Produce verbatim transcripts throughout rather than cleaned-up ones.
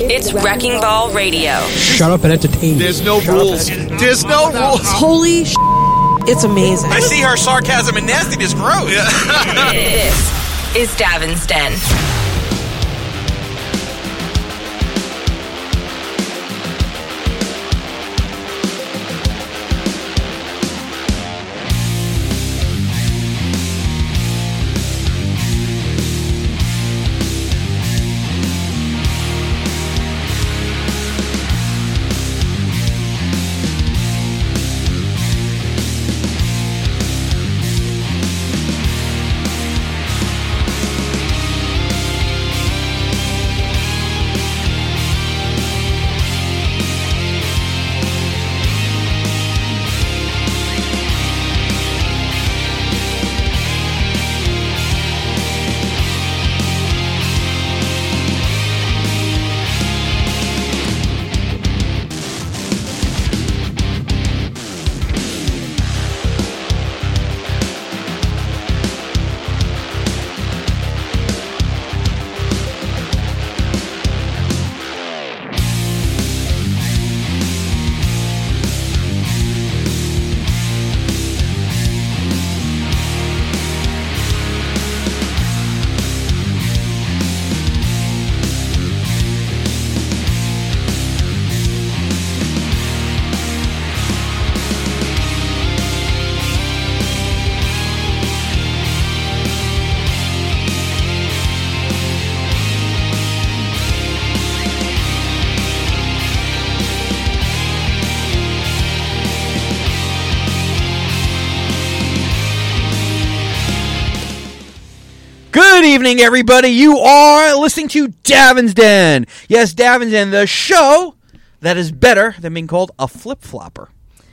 It's Wrecking Ball Radio. Shut up and entertain me. There's no Shut rules. There's no rules. Holy sh**, it's amazing. I see her sarcasm and nastiness grow. This is Davin's Den. Good evening, everybody. You are listening to Davin's Den. Yes, Davin's Den, the show that is better than being called a flip-flopper.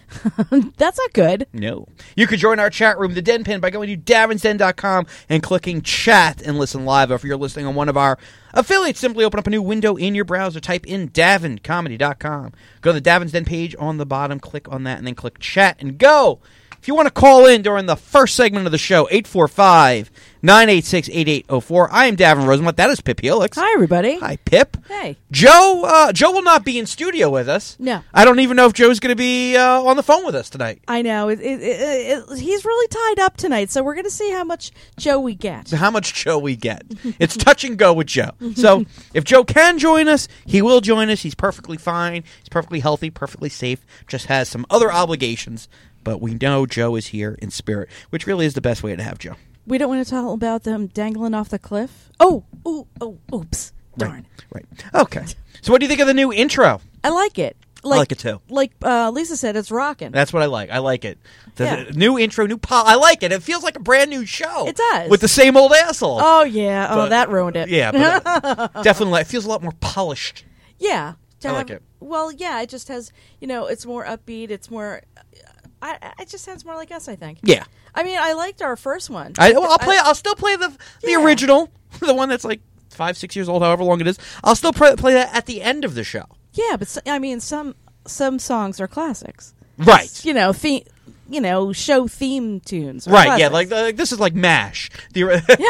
That's not good. No. You could join our chat room, the Den Pin, by going to davins den dot com and clicking chat and listen live. Or if you're listening on one of our affiliates, simply open up a new window in your browser, type in davin comedy dot com. Go to the Davin's Den page on the bottom, click on that, and then click chat and go. If you want to call in during the first segment of the show, eight four five, nine eight six, eight eight zero four. I am Davin Rosenblatt. That is Pip Helix. Hi, everybody. Hi, Pip. Hey. Joe uh, Joe will not be in studio with us. No. I don't even know if Joe's going to be uh, on the phone with us tonight. I know. It, it, it, it, he's really tied up tonight, so we're going to see how much Joe we get. How much Joe we get. It's touch and go with Joe. So if Joe can join us, he will join us. He's perfectly fine. He's perfectly healthy, perfectly safe, just has some other obligations. But we know Joe is here in spirit, which really is the best way to have Joe. We don't want to tell about them dangling off the cliff. Oh, ooh, oh, oops. Darn. Right, right. Okay. So what do you think of the new intro? I like it. Like, I like it too. Like uh, Lisa said, it's rocking. That's what I like. I like it. The, Yeah. the new intro, new pop. I like it. It feels like a brand new show. It does. With the same old asshole. Oh, yeah. Oh, But- that ruined it. Yeah, but uh, definitely. It feels a lot more polished. Yeah. to I like have- it. Well, yeah, it just has, you know, it's more upbeat. It's more, I, I, it just sounds more like us, I think. Yeah. I mean, I liked our first one. I, well, I'll play. I- I'll still play the the Yeah. original, the one that's like five, six years old, however long it is. I'll still play, play that at the end of the show. Yeah, but, so, I mean, some some songs are classics. Right. You know, the, you know, show theme tunes. are Right. Yeah. classics. Like, like this is like MASH. The,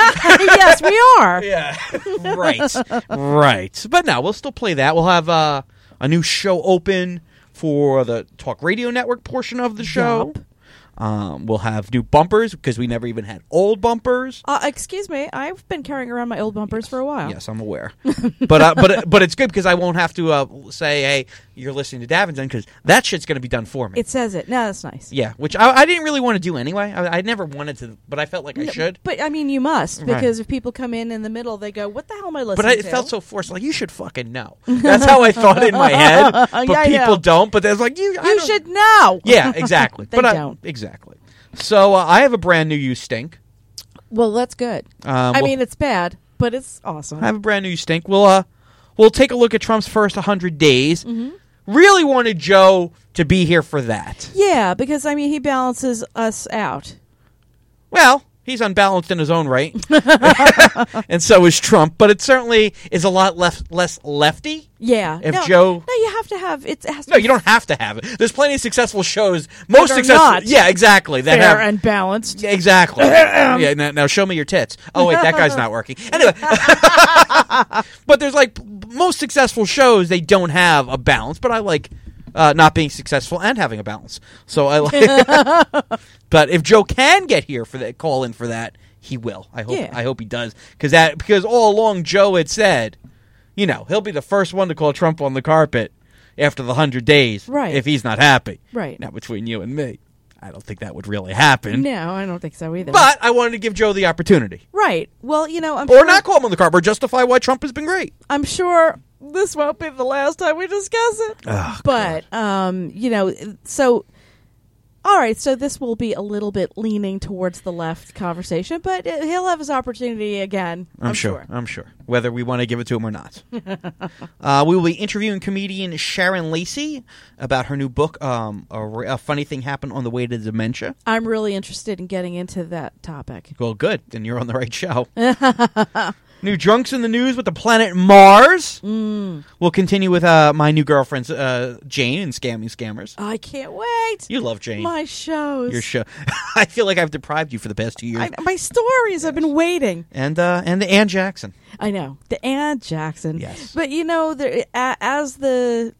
Yes, we are. yeah. Right. Right. But no, we'll still play that. We'll have uh, a new show open for the Talk Radio Network portion of the show. Yup. Um, we'll have new bumpers because we never even had old bumpers. Uh, excuse me, I've been carrying around my old bumpers for a while. Yes, I'm aware. but uh, but but it's good because I won't have to uh, say, "Hey, you're listening to Davin's Den," because that shit's going to be done for me. It says it. No, that's nice. Yeah, which I, I didn't really want to do anyway. I, I never wanted to, but I felt like I No, should. But I mean, you must, Right. because if people come in in the middle, they go, "What the hell am I listening But I, to?" it felt so forced. Like, you should fucking know. That's how I thought in my head. But Yeah, I people know. don't. But there's like you. I You don't- should know. Yeah, exactly. They but I- don't. exactly. So uh, I have a brand new You Stink. Well, that's good. Um, I we'll- mean, it's bad, but it's awesome. I have a brand new You Stink. We'll uh, we'll take a look at Trump's first one hundred days. Mm-hmm. Really wanted Joe to be here for that. Yeah, because I mean, he balances us out. Well, he's unbalanced in his own right, and so is Trump. But it certainly is a lot left, less lefty. Yeah. If no, Joe- no, you have to have it. Has to No, you don't have to have it. There's plenty of successful shows. Most That are successful, not yeah, exactly. That fair have and balanced. Yeah, exactly. yeah. Now, now show me your tits. Oh wait, that guy's not working. Anyway, but there's like most successful shows, they don't have a balance, but I like uh, not being successful and having a balance. So I like. But if Joe can get here for that, call in for that, he will. I hope. Yeah. I hope he does because that because all along Joe had said, you know, he'll be the first one to call Trump on the carpet after the hundred days, right? If he's not happy, right? Now between you and me, I don't think that would really happen. No, I don't think so either. But I wanted to give Joe the opportunity, right? Well, you know, I'm or sure, not call him on the carpet, or justify why Trump has been great. I'm sure this won't be the last time we discuss it. Oh, but God. um, you know, so. All right, so this will be a little bit leaning towards the left conversation, but he'll have his opportunity again. I'm, I'm sure. sure. I'm sure. Whether we want to give it to him or not. uh, we will be interviewing comedian Sharon Lacey about her new book, um, a, a Funny Thing Happened on the Way to Dementia. I'm really interested in getting into that topic. Well, good. Then you're on the right show. New drunks in the news with the planet Mars. Mm. We'll continue with uh, my new girlfriend, uh, Jane, and Scamming Scammers. I can't wait. You love Jane. My shows. Your show. I feel like I've deprived you for the past two years. I, my stories. I've been waiting. And uh, and the Ann Jackson. I know. The Ann Jackson. Yes. But, you know, there, a, as the...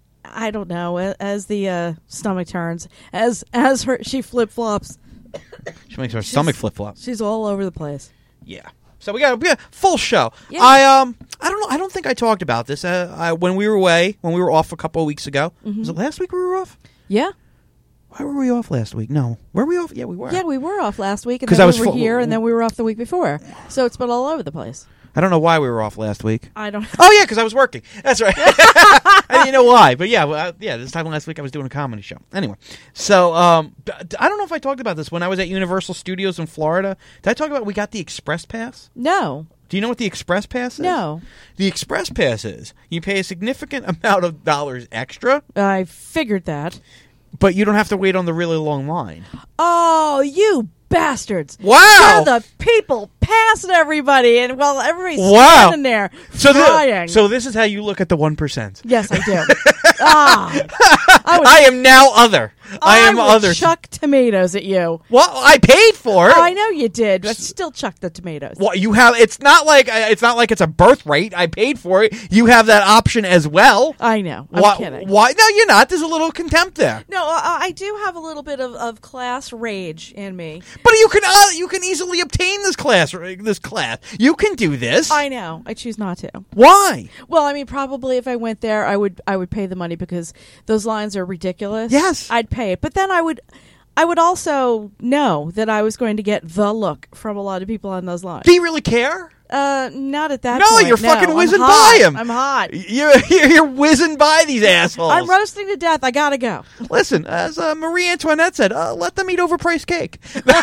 I don't know. As the uh, stomach turns, as as her she flip flops. She makes her stomach flip flop. She's all over the place. Yeah. So we got a yeah, full show. Yeah. I um I don't know. I don't think I talked about this uh, I, when we were away. When we were off a couple of weeks ago. Mm-hmm. Was it last week we were off? Yeah. Why were we off last week? No, were we off? Yeah, we were. Yeah, we were off last week, and 'Cause then I we was were fu- here, and then we were off the week before. So it's been all over the place. I don't know why we were off last week. I don't. Oh yeah, because I was working. That's right. I didn't know why, but yeah, well, uh, yeah. This time last week I was doing a comedy show. Anyway, so um, d- d- I don't know if I talked about this when I was at Universal Studios in Florida. Did I talk about we got the Express Pass? No. Do you know what the Express Pass is? No. The Express Pass is you pay a significant amount of dollars extra, I figured that. but you don't have to wait on the really long line. Oh, you bastards! Wow. You're the people passing everybody, and well, everybody's Wow. standing there So, crying. the, so this is how you look at the one percent. yes, I do. ah, I, would, I am now other. I am would other. chuck tomatoes at you. Well, I paid for it. Oh, I know you did, but still chuck the tomatoes. Well, you have. It's not like it's not like it's a birthright. I paid for it. You have that option as well. I know. I'm why, kidding. Why? No, you're not. There's a little contempt there. No, uh, I do have a little bit of, of class rage in me. But you can uh, you can easily obtain this class. This class. You can do this. I know. I choose not to. Why? Well, I mean, probably if I went there, I would I would pay the money because those lines are ridiculous. Yes. I'd pay it, but then I would I would also know that I was going to get the look from a lot of people on those lines. Do you really care? Uh, not at that No, point. you're fucking I'm whizzing hot. by 'em. I'm hot. You're, you're you're whizzing by these assholes. I'm roasting to death. I gotta go. Listen, as uh, Marie Antoinette said, uh, let them eat overpriced cake.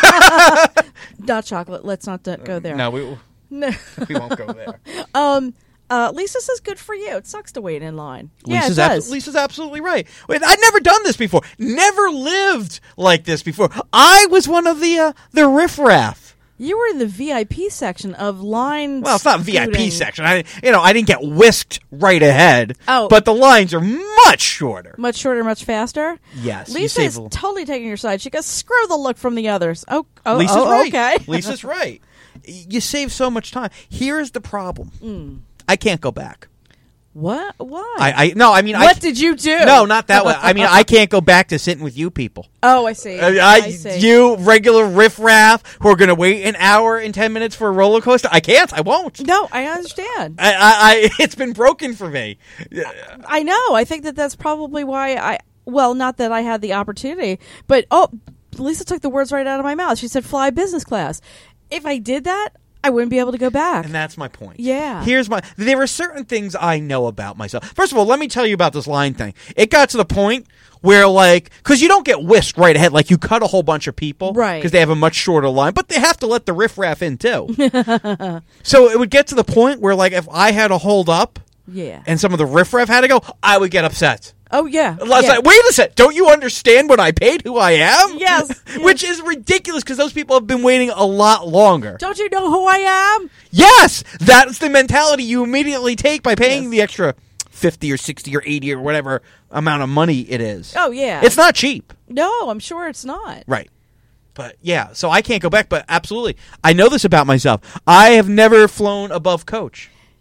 Not chocolate. Let's not d- go there. No, we No. we won't go there. um. Uh, Lisa says, "Good for you. It sucks to wait in line." Yeah, Lisa's, it ab- does. Lisa's absolutely right. Wait, I'd never done this before. Never lived like this before. I was one of the uh, the riffraff. You were in the V I P section of line. Well, it's not V I P scooting. section. I, you know, I didn't get whisked right ahead. Oh. But the lines are much shorter. Much shorter, much faster. Yes, you Lisa save is a- totally taking your side. She goes, "Screw the look from the others." Oh, oh, Lisa's oh right. okay. Lisa's right. You save so much time. Here's the problem. Mm. I can't go back. What? Why? I, I no. I mean, what I, did you do? No, not that way. I mean, I can't go back to sitting with you people. Oh, I see. Uh, I, I, see. You regular riffraff who are going to wait an hour and ten minutes for a roller coaster. I can't. I won't. No, I understand. I, I, I it's been broken for me. I know. I think that that's probably why I. Well, not that I had the opportunity, but oh, Lisa took the words right out of my mouth. She said, "Fly business class." If I did that, I wouldn't be able to go back. And that's my point. Yeah. Here's my. There are certain things I know about myself. First of all, let me tell you about this line thing. It got to the point where, like, because you don't get whisked right ahead. Like, you cut a whole bunch of people. Right. Because they have a much shorter line. But they have to let the riffraff in, too. So it would get to the point where, like, if I had to hold up Yeah. and some of the riffraff had to go, I would get upset. Oh yeah. I was yeah. like, wait a second, don't you understand what I paid, who I am? Yes, Which is ridiculous because those people have been waiting a lot longer. Don't you know who I am? Yes, that's the mentality you immediately take by paying Yes. the extra fifty or sixty or eighty or whatever amount of money it is. Oh yeah. It's not cheap. No, I'm sure it's not. Right. But yeah, so I can't go back, but absolutely. I know this about myself. I have never flown above coach.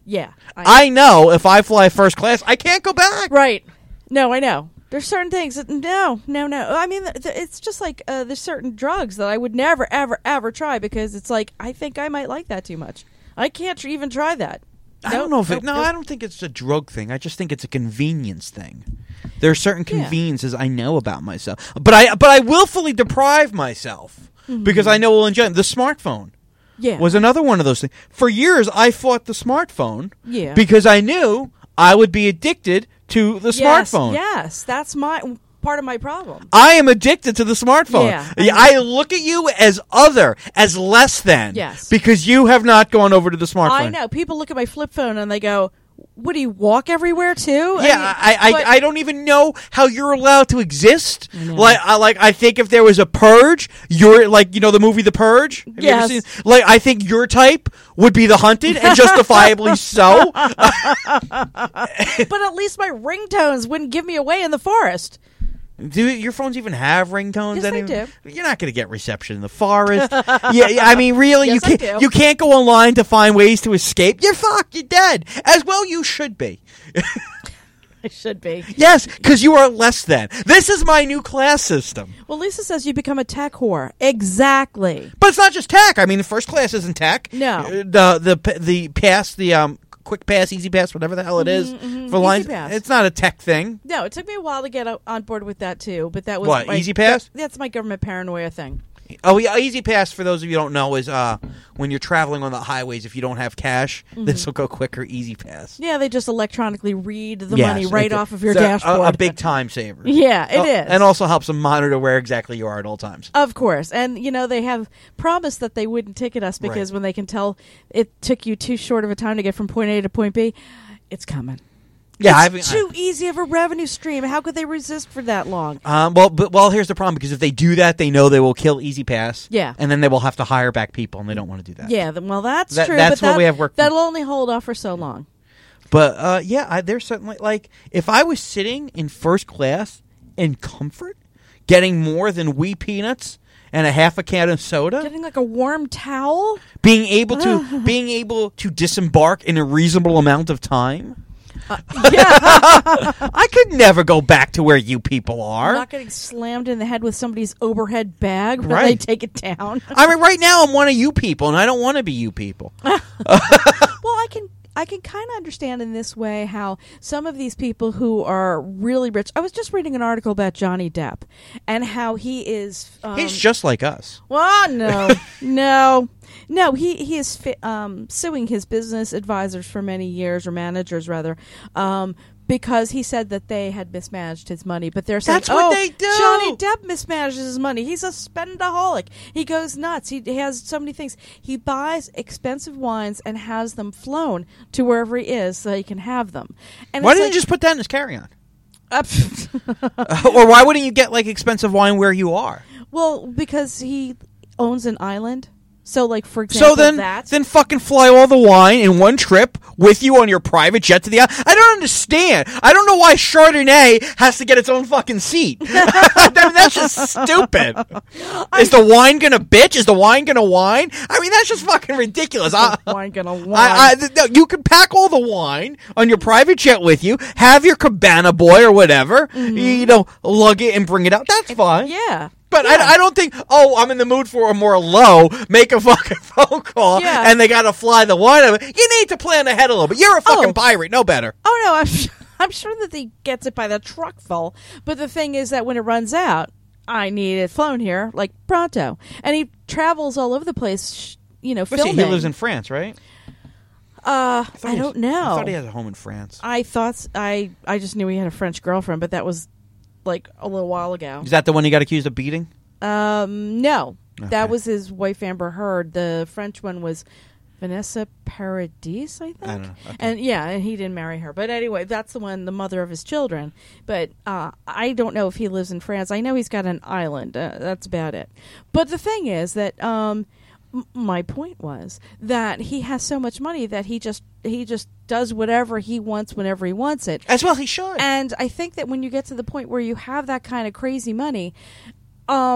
Yeah. I, I know if I fly first class, I can't go back. right. No, I know. There's certain things that no, no, no. I mean, th- th- it's just like uh, there's certain drugs that I would never, ever, ever try because it's like I think I might like that too much. I can't tr- even try that. I Nope, don't know if it, nope, no, nope. I don't think it's a drug thing. I just think it's a convenience thing. There are certain Yeah. conveniences I know about myself, but I but I willfully deprive myself Mm-hmm. because I know we'll enjoy it. The smartphone Yeah. was another one of those things. For years, I fought the smartphone Yeah. because I knew I would be addicted to the yes, smartphone. Yes, that's my part of my problem. I am addicted to the smartphone. Yeah, I, I look at you as other, as less than. Yes. Because you have not gone over to the smartphone. I know. People look at my flip phone and they go, "What do you walk everywhere too?" Yeah, I I, but- I, I don't even know how you're allowed to exist. know. Like I like I think if there was a purge, you're like you know the movie The Purge. Have Yes. you ever seen? Like I think your type would be the hunted, and justifiably so. but at least my ringtones wouldn't give me away in the forest. Do your phones even have ringtones? Yes, they anymore? do. You're not going to get reception in the forest. yeah, yeah, I mean, really, Yes, you I can't. do. You can't go online to find ways to escape. You're fucked. You're dead. As well, you should be. I should be. Yes, because you are less than. This is my new class system. Well, Lisa says you become a tech whore. Exactly. But it's not just tech. I mean, the first class isn't tech. No. Uh, the the the pass, the um, quick pass, easy pass, whatever the hell it is mhm. for Easy lines. Pass. It's not a tech thing. No, it took me a while to get o- on board with that too. But that was What, my, Easy Pass? that- that's my government paranoia thing. Oh yeah, easy pass for those of you who don't know is uh when you're traveling on the highways. If you don't have cash, Mm-hmm. this will go quicker. Easy pass. Yeah, they just electronically read the Yes, money right it's a- off of your it's a- dashboard. A, a big time saver. Yeah, it Oh, is. and also helps them monitor where exactly you are at all times. Of course. And, you know, they have promised that they wouldn't ticket us because Right. when they can tell it took you too short of a time to get from point A to point B, it's coming. Yeah, it's I've, too easy of a revenue stream. How could they resist for that long? Um, well, but well, here's the problem because if they do that, they know they will kill Easy Pass. Yeah. and then they will have to hire back people, and they don't want to do that. Yeah, th- well, that's That- true. that's but what that, we have worked- That'll only hold off for so long. But uh, yeah, I, there's certainly like if I was sitting in first class in comfort, getting more than wee peanuts and a half a can of soda, Getting like a warm towel? being able to being able to disembark in a reasonable amount of time. Yeah. I could never go back to where you people are. Not getting slammed in the head with somebody's overhead bag when they Right. take it down. I mean, right now I'm one of you people, and I don't want to be you people. Well, I can I can kind of understand in this way how some of these people who are really rich. I was just reading an article about Johnny Depp and how he is. Um, He's just like us. well, no, no, no. He he is fi- um, suing his business advisors for many years, or managers rather. Um, because he said that they had mismanaged his money, but they're saying, That's what "Oh, they do!" Johnny Depp mismanages his money. He's a spendaholic. He goes nuts. He, he has so many things. He buys expensive wines and has them flown to wherever he is so he can have them." And Why it's didn't like, you just put that in his carry-on? uh, Or why wouldn't you get like expensive wine where you are? well, because he owns an island. So, like, for example, So then, that. then fucking fly all the wine in one trip with you on your private jet to the island. I don't understand. I don't know why Chardonnay has to get its own fucking seat. I mean, that's just stupid. Is the wine gonna bitch? Is the wine gonna whine? I mean, that's just fucking ridiculous. I, wine gonna wine. I, I, th- no, you can pack all the wine on your private jet with you, have your cabana boy or whatever, you know, lug it and bring it out. That's fine. yeah. But Yeah. I, I don't think, oh, I'm in the mood for a more low, make a fucking phone call, Yeah. and they got to fly the wine over. You need to plan ahead a little bit. You're a fucking Oh. pirate, no better. Oh no, I'm sure, I'm sure that he gets it by the truck full. But the thing is that when it runs out, I need it flown here like pronto. And he travels all over the place, sh- you know, But see, filming. he lives in France, right? Uh, thought I he was- don't know. I thought he has a home in France. I thought s- I I just knew he had a French girlfriend, but that was like a little while ago. Is that the one he got accused of beating? Um, no, Okay. that was his wife Amber Heard. The French one was Vanessa Paradis, I think. I don't know. Okay. And yeah, and he didn't marry her. But anyway, that's the one, the mother of his children. But uh, I don't know if he lives in France. I know he's got an island. Uh, that's about it. But the thing is that um, m- my point was that he has so much money that he just he just does whatever he wants whenever he wants it. As well, he should. And I think that when you get to the point where you have that kind of crazy money, um,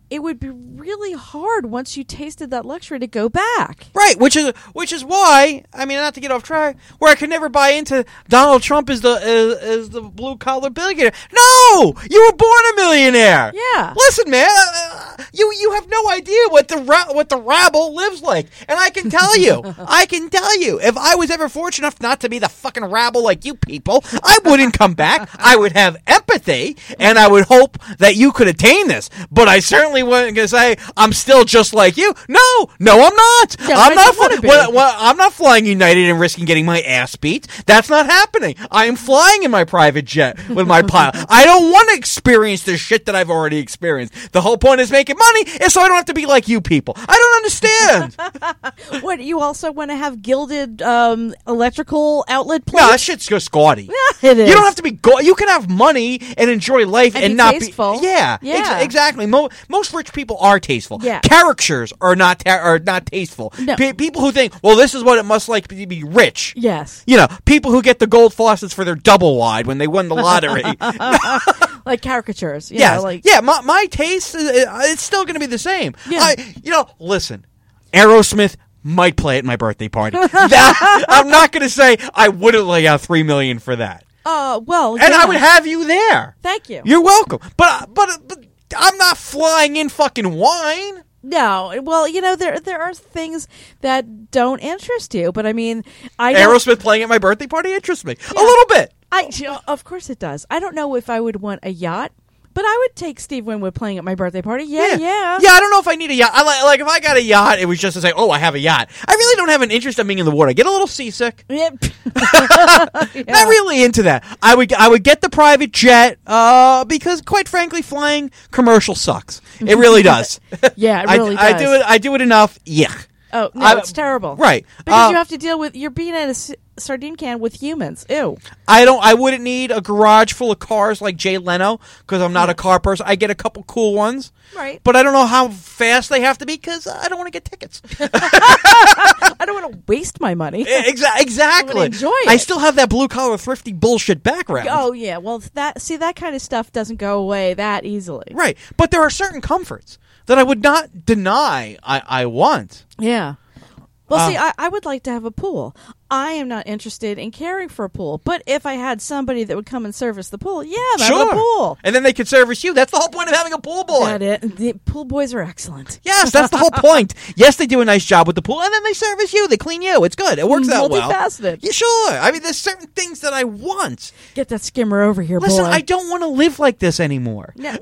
it would be really hard once you tasted that luxury to go back. Right, which is which is why I mean, not to get off track, where I could never buy into Donald Trump as the as, as the blue collar billionaire. No, you were born a millionaire. Yeah. Listen, man, uh, you you have no idea what the ra- what the rabble lives like, and I can tell you, I can tell you, if I was ever fortunate enough not to be the fucking rabble like you people, I wouldn't come back. I would have empathy, and I would hope that you could attain this. But I certainly wasn't going to say I'm still just like you. No, no, I'm not. Yeah, I'm I not. don't wanna Fl- be. well, well, I'm not flying United and risking getting my ass beat. That's not happening. I am flying in my private jet with my pilot. I don't want to experience the shit that I've already experienced. The whole point is making money, is so I don't have to be like you people. I don't understand. What, you also want to have gilded um, electrical outlet No, that plates? shit's just gaudy. Yeah, it is. You don't have to be. Go- you can have money and enjoy life And and, be not tasteful. be. Yeah, Yeah. ex- exactly. Mo- most rich people are tasteful. Yeah. Caricatures are not ta- are not tasteful. No. Pe- people who think, well, this is what it must like to be rich. Yes. You know, people who get the gold faucets for their double wide when they won the lottery. Like caricatures. You Yes. know, like, yeah, my, my taste, is, uh, it's still going to be the same. Yeah. I, you know, listen, Aerosmith might play at my birthday party. That, I'm not going to say I wouldn't lay out three million dollars for that. Uh, well, And yeah. I would have you there. Thank you. You're welcome. But, but, but I'm not flying in fucking wine. No, well, you know, there there are things that don't interest you, but I mean, I don't- Aerosmith playing at my birthday party interests me. A little bit. I, you know, of course it does. I don't know if I would want a yacht, but I would take Steve Winwood playing at my birthday party. Yeah, yeah. Yeah, I don't know if I need a yacht. I like, like if I got a yacht, it was just to say, oh, I have a yacht. I really don't have an interest in being in the water. I get a little seasick. Yep. Not really into that. I would I would get the private jet uh, because, quite frankly, flying commercial sucks. It really does. Yeah, it I- really I, does. do it. I do it enough. Yeah. Oh, no, I- it's terrible. Right. Because Uh, you have to deal with, you're being in a s- sardine can with humans. Ew. I don't. I wouldn't need a garage full of cars like Jay Leno because I'm not a car person. I get a couple cool ones. Right. But I don't know how fast they have to be because I don't want to get tickets. I don't want to waste my money. Exa- exactly. enjoy I it. still have that blue collar thrifty bullshit background. Oh, yeah. Well, that see, that kind of stuff doesn't go away that easily. Right. But there are certain comforts that I would not deny I, I want. Yeah. Well, Uh, see, I, I would like to have a pool. I am not interested in caring for a pool, but if I had somebody that would come and service the pool, yeah, I'm having a pool. And then they could service you. That's the whole point of having a pool boy. That it. The pool boys are excellent. Yes, that's the whole point. Yes, they do a nice job with the pool, and then they service you. They clean you. It's good. It works out well. Multifaceted. Yeah, sure. I mean, there's certain things that I want. Get that skimmer over here, Listen, boy. I don't want to live like this anymore. No.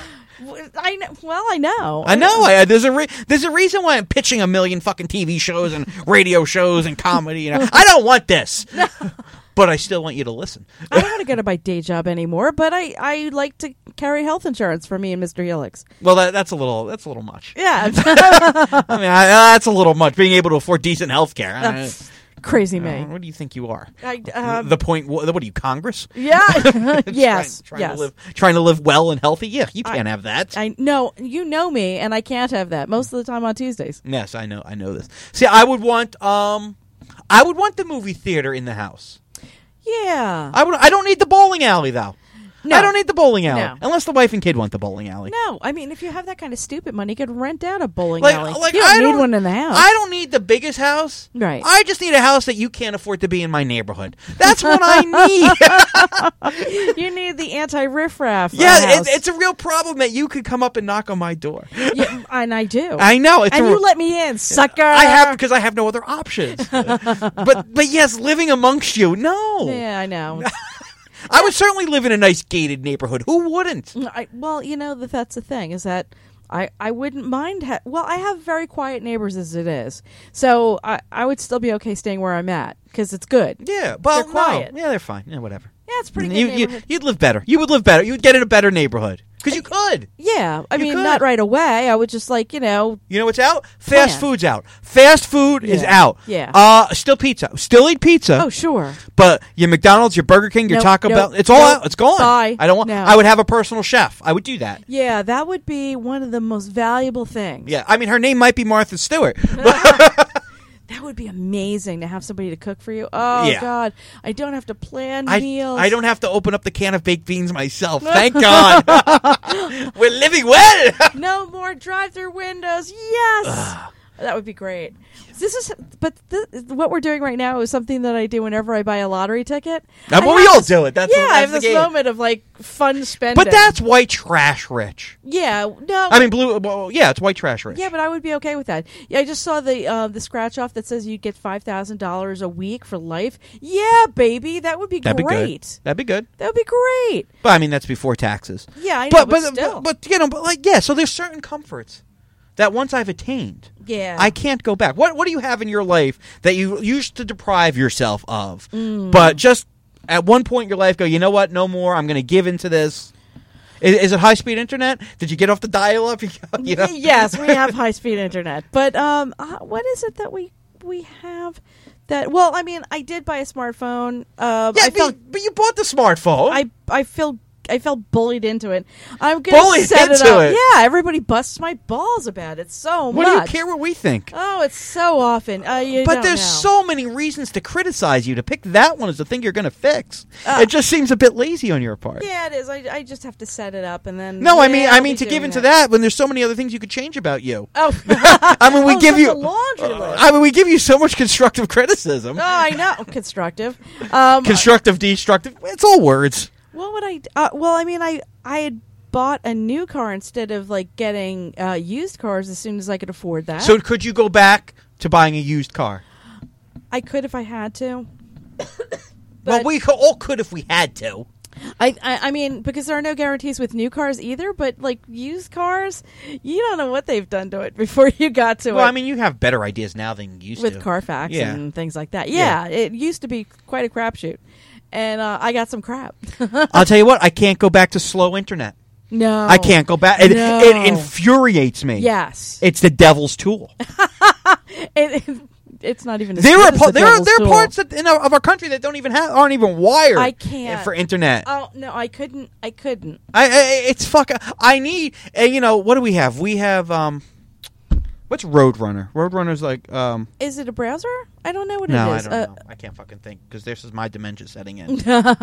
I know. Well, I know. I know. I, there's a re- there's a reason why I'm pitching a million fucking T V shows and radio shows and comedy. You know, I don't want this, but I still want you to listen. I don't want to go to my day job anymore, but I, I like to carry health insurance for me and Mister Helix. Well, that, that's a little that's a little much. Yeah. I mean, I, that's a little much. Being able to afford decent health care. That's crazy me. What do you think you are? I, um, the point. What, what are you, Congress? yeah. Yes. Trying, trying yes. to live, trying to live well and healthy. Yeah, you can't have that. I know. You know me, and I can't have that most of the time on Tuesdays. yes, I know. I know this. See, I would want. Um, I would want the movie theater in the house. Yeah. I would. I don't need the bowling alley though. No. I don't need the bowling alley No. unless the wife and kid want the bowling alley. No, I mean, if you have that kind of stupid money, you could rent out a bowling Like, alley. like you don't I need don't, one in the house. I don't need the biggest house. Right. I just need a house that you can't afford to be in my neighborhood. That's what I need. You need the anti-riffraff. uh, yeah, house. it, it's a real problem that you could come up and knock on my door. Yeah, and I do. I know. It's and a, you let me in, sucker. I have because I have no other options. but but yes, living amongst you, no. Yeah, I know. I would certainly live in a nice gated neighborhood. Who wouldn't? I, well, you know that that's the thing is that I, I wouldn't mind. Ha- well, I have very quiet neighbors as it is, so I, I would still be okay staying where I'm at because it's good. Yeah, well, They're quiet. No. Yeah, they're fine. Yeah, whatever. Yeah, it's a pretty good You, you, neighborhood. you'd live better. You would live better. You would get in a better neighborhood because you could. Yeah, I You mean, could. not right away. I would just like you know. You know what's out? Fast Plan. food's out. Fast food is Yeah. out. Yeah. Uh, still pizza. Still eat pizza. Oh, sure. But your McDonald's, your Burger King, your Nope, Taco nope, Bell, it's all nope. out. It's gone. Bye. I don't want. No. I would have a personal chef. I would do that. Yeah, that would be one of the most valuable things. Yeah. I mean, her name might be Martha Stewart. That That would be amazing to have somebody to cook for you. Oh, Yeah. God. I don't have to plan I, meals. I don't have to open up the can of baked beans myself. Thank God. We're living well. No more drive-through windows. Yes. That would be great. This is, but th- what we're doing right now is something that I do whenever I buy a lottery ticket. Uh, I well, we have all this- do it. That's yeah, the, that's I have the this game. moment of like fun spending. But that's white trash rich. yeah, no. I mean, blue. Well, yeah, it's white trash rich. Yeah, but I would be okay with that. Yeah, I just saw the uh, the scratch off that says you get five thousand dollars a week for life. Yeah, baby, that would be That'd great. be good. That'd be good. That would be great. But I mean, that's before taxes. Yeah, I know, but but, but, still. but but you know, but like yeah. So there's certain comforts that once I've attained, yeah, I can't go back. What what do you have in your life that you used to deprive yourself of, Mm. but just at one point in your life go, you know what? No more. I'm going to give into this. Is, is it high speed internet? Did you get off the dial up? You know? Yes, we have high speed internet. But um, uh, what is it that we we have? That well, I mean, I did buy a smartphone. Um, Yeah, I but, felt but you bought the smartphone. I I feel. I felt bullied into it. I'm gonna Bullied set it into up. it? Yeah, everybody busts my balls about it so what much. do you care what we think? Oh, it's so often. Uh, you But don't there's know. so many reasons to criticize you. To pick that one as the thing you're going to fix, Uh, it just seems a bit lazy on your part. Yeah, it is. I, I just have to set it up and then. No, yeah, I mean, I'll I be mean to give doing into that when there's so many other things you could change about you. Oh, I mean, we oh, give such you. a laundry list. I mean, we give you so much constructive criticism. Oh, I know. Constructive. Um, Constructive, destructive. It's all words. what would I? Uh, well, I mean, I I had bought a new car instead of like getting uh, used cars as soon as I could afford that. So could you go back to buying a used car? I could if I had to. Well, But- we co- all could if we had to. I, I I mean, because there are no guarantees with new cars either, but like used cars, you don't know what they've done to it before you got to it. Well, I mean, you have better ideas now than you used with to. Carfax Yeah. and things like that. Yeah, it used to be quite a crapshoot, and uh, I got some crap. I'll tell you what, I can't go back to slow internet. No, I can't go back. It, No. it infuriates me. Yes, It's the devil's tool. it, it, it's not even. As There good are as pa- the there are devil's there are tool. parts that in our, of our country that don't even have aren't even wired. I can't. for internet. Oh no, I couldn't. I couldn't. I, I it's fuck. I need. Uh, you know what do we have? We have um, what's Roadrunner? Roadrunner's like um. Is it a browser? I don't know what No, it I is. don't Uh, know. I can't fucking think because this is my dementia setting in.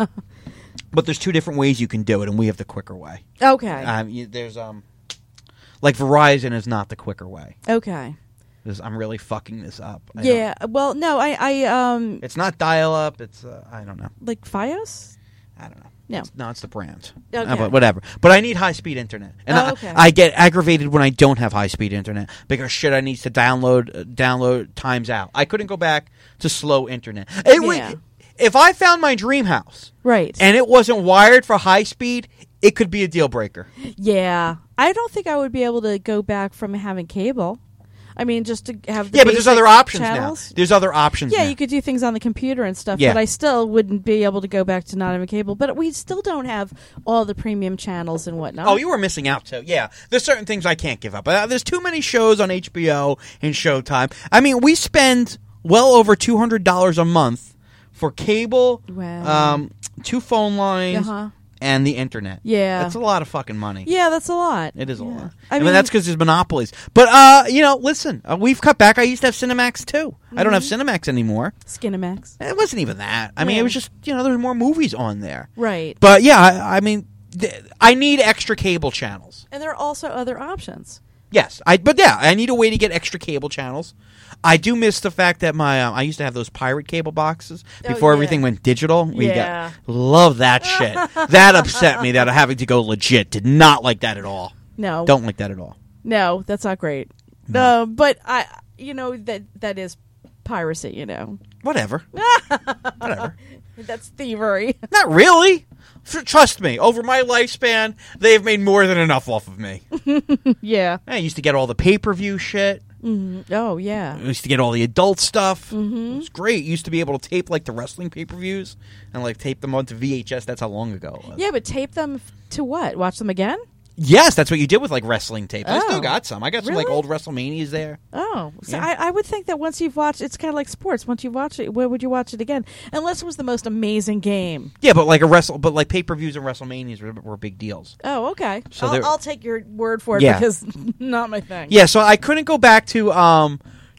But there's two different ways you can do it, and we have the quicker way. Okay. Um, you, there's um, like Verizon is not the quicker way. okay. This, I'm really fucking this up. I don't- Yeah. Well, no, I, I, um, It's not dial up. It's uh, I don't know. like FiOS. I don't know. No. It's, no, it's the brand. Okay. Uh, but whatever. But I need high speed internet, and Oh, I, okay. I get aggravated when I don't have high speed internet because shit I need to download uh, download times out. I couldn't go back to slow internet. It would- Yeah. if I found my dream house Right. and it wasn't wired for high speed, it could be a deal breaker. Yeah. I don't think I would be able to go back from having cable. I mean, just to have the Yeah, but there's basic other options channels. now. There's other options. Yeah, now. you could do things on the computer and stuff, Yeah. but I still wouldn't be able to go back to not having cable. But we still don't have all the premium channels and whatnot. Oh, you were missing out too. Yeah, there's certain things I can't give up. Uh, there's too many shows on H B O and Showtime. I mean, we spend well over two hundred dollars a month for cable, Wow. um, two phone lines, Uh-huh. and the internet. Yeah. That's a lot of fucking money. Yeah, that's a lot. It is a Yeah. lot. I I mean, mean, that's because there's monopolies. But uh, you know, listen, uh, we've cut back. I used to have Cinemax too. I don't have Cinemax anymore. Skinemax. It wasn't even that. I mean, Yeah. it was just you know, there's more movies on there. Right. But yeah, I, I mean, th- I need extra cable channels. And there are also other options. Yes, I. But yeah, I need a way to get extra cable channels. I do miss the fact that my um, I used to have those pirate cable boxes Oh, before yeah. everything went digital. We Yeah. got love that shit. That upset me that having to go legit. Did not like that at all. No. Don't like that at all. No, that's not great. No, but I, you know, that that is piracy. You know, Whatever. Whatever. that's thievery. Not really. F- Trust me. Over my lifespan, they've made more than enough off of me. Yeah. I used to get all the pay per view shit. Mm-hmm. Oh yeah. I used to get all the adult stuff. Mm-hmm. It was great. Used to be able to tape like the wrestling pay per views and like tape them onto V H S. That's how long ago it was. Yeah, but tape them f- to what? Watch them again? Yes, that's what you did with like wrestling tapes. I still Oh. got some. I got some like Really? old WrestleManias there. Oh, so Yeah. I, I would think that once you've watched, it's kind of like sports. Once you've watched it, where would you watch it again? Unless it was the most amazing game. Yeah, but like a wrestle, but like pay per views and WrestleManias were, were big deals. Oh, okay. So I'll, there- I'll take your word for it Yeah. because not my thing. Yeah, so I couldn't go back to um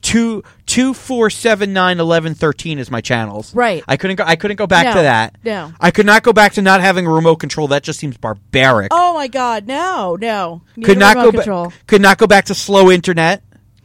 two two four seven nine eleven thirteen is my channels. Right. I couldn't go. I couldn't go back No, to that. no. I could not go back to not having a remote control. That just seems barbaric. Oh my God, no, no. Need could a not remote go control. back. Could not go back to slow internet.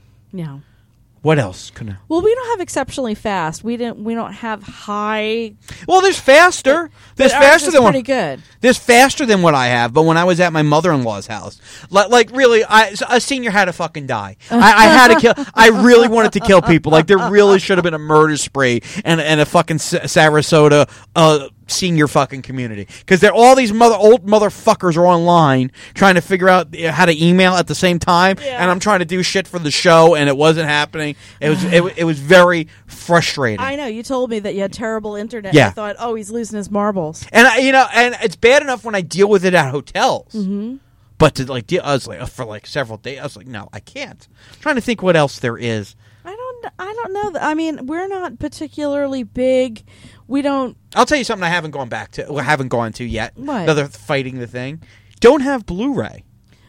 No. What else? Could I? Well, we don't have exceptionally fast. We didn't. We don't have high. Well, there's faster. There's but ours faster is than what. pretty good. There's faster than what I have. But when I was at my mother-in-law's house, like, like really, I, a senior had to fucking die. I, I had to kill. I really wanted to kill people. Like there really should have been a murder spree and and a fucking S- Sarasota. Uh, senior fucking community because they're all these mother old motherfuckers are online trying to figure out how to email at the same time, yeah. and I'm trying to do shit for the show and it wasn't happening. It was it, it was very frustrating. I know you told me that you had terrible internet. Yeah. I thought, oh, he's losing his marbles. And I, you know, and it's bad enough when I deal with it at hotels. Mm-hmm. But to like, deal, I was like for like several days, I was like, no, I can't. I'm trying to think what else there is. I don't. I don't know. That, I mean, we're not particularly big. We don't. I'll tell you something I haven't gone back to, or haven't gone to yet. What? Another fighting the thing. Don't have Blu-ray.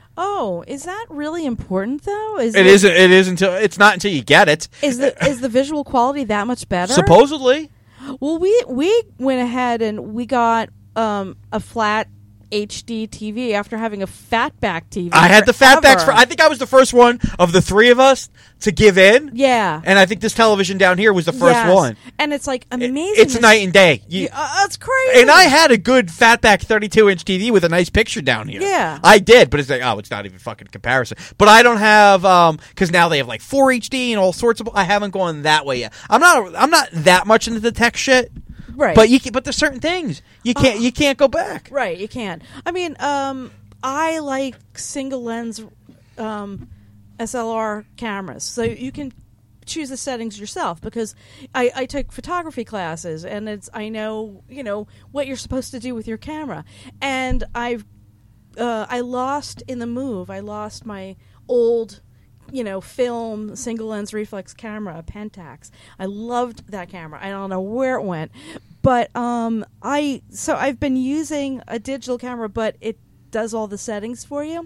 Oh, is that really important though? Is It isn't. It is until it's not until you get it. Is the is the visual quality that much better? Supposedly. Well, we we went ahead and we got um, a flat H D T V after having a fatback T V. I had the forever. fatbacks. For, I think I was the first one of the three of us to give in. Yeah, And I think this television down here was the first Yes. one. and it's like It- amazing. it's this- night and day. You, Yeah, uh, it's crazy. And I had a good fatback thirty-two inch T V with a nice picture down here. Yeah. I did, but it's like, oh, it's not even fucking comparison. But I don't have, um, because now they have like four H D and all sorts of. I haven't gone that way yet. I'm not. I'm not that much into the tech shit. right, But you. Can, but there's certain things you can't. Uh, you can't go back. right, you can't. I mean, um, I like single lens um, S L R cameras, so you can choose the settings yourself because I, I took photography classes and it's I know you know what you're supposed to do with your camera, and I've uh, I lost in the move. I lost my old, you know, film single lens reflex camera, a Pentax. I loved that camera. I don't know where it went, but um, I so I've been using a digital camera, but it does all the settings for you.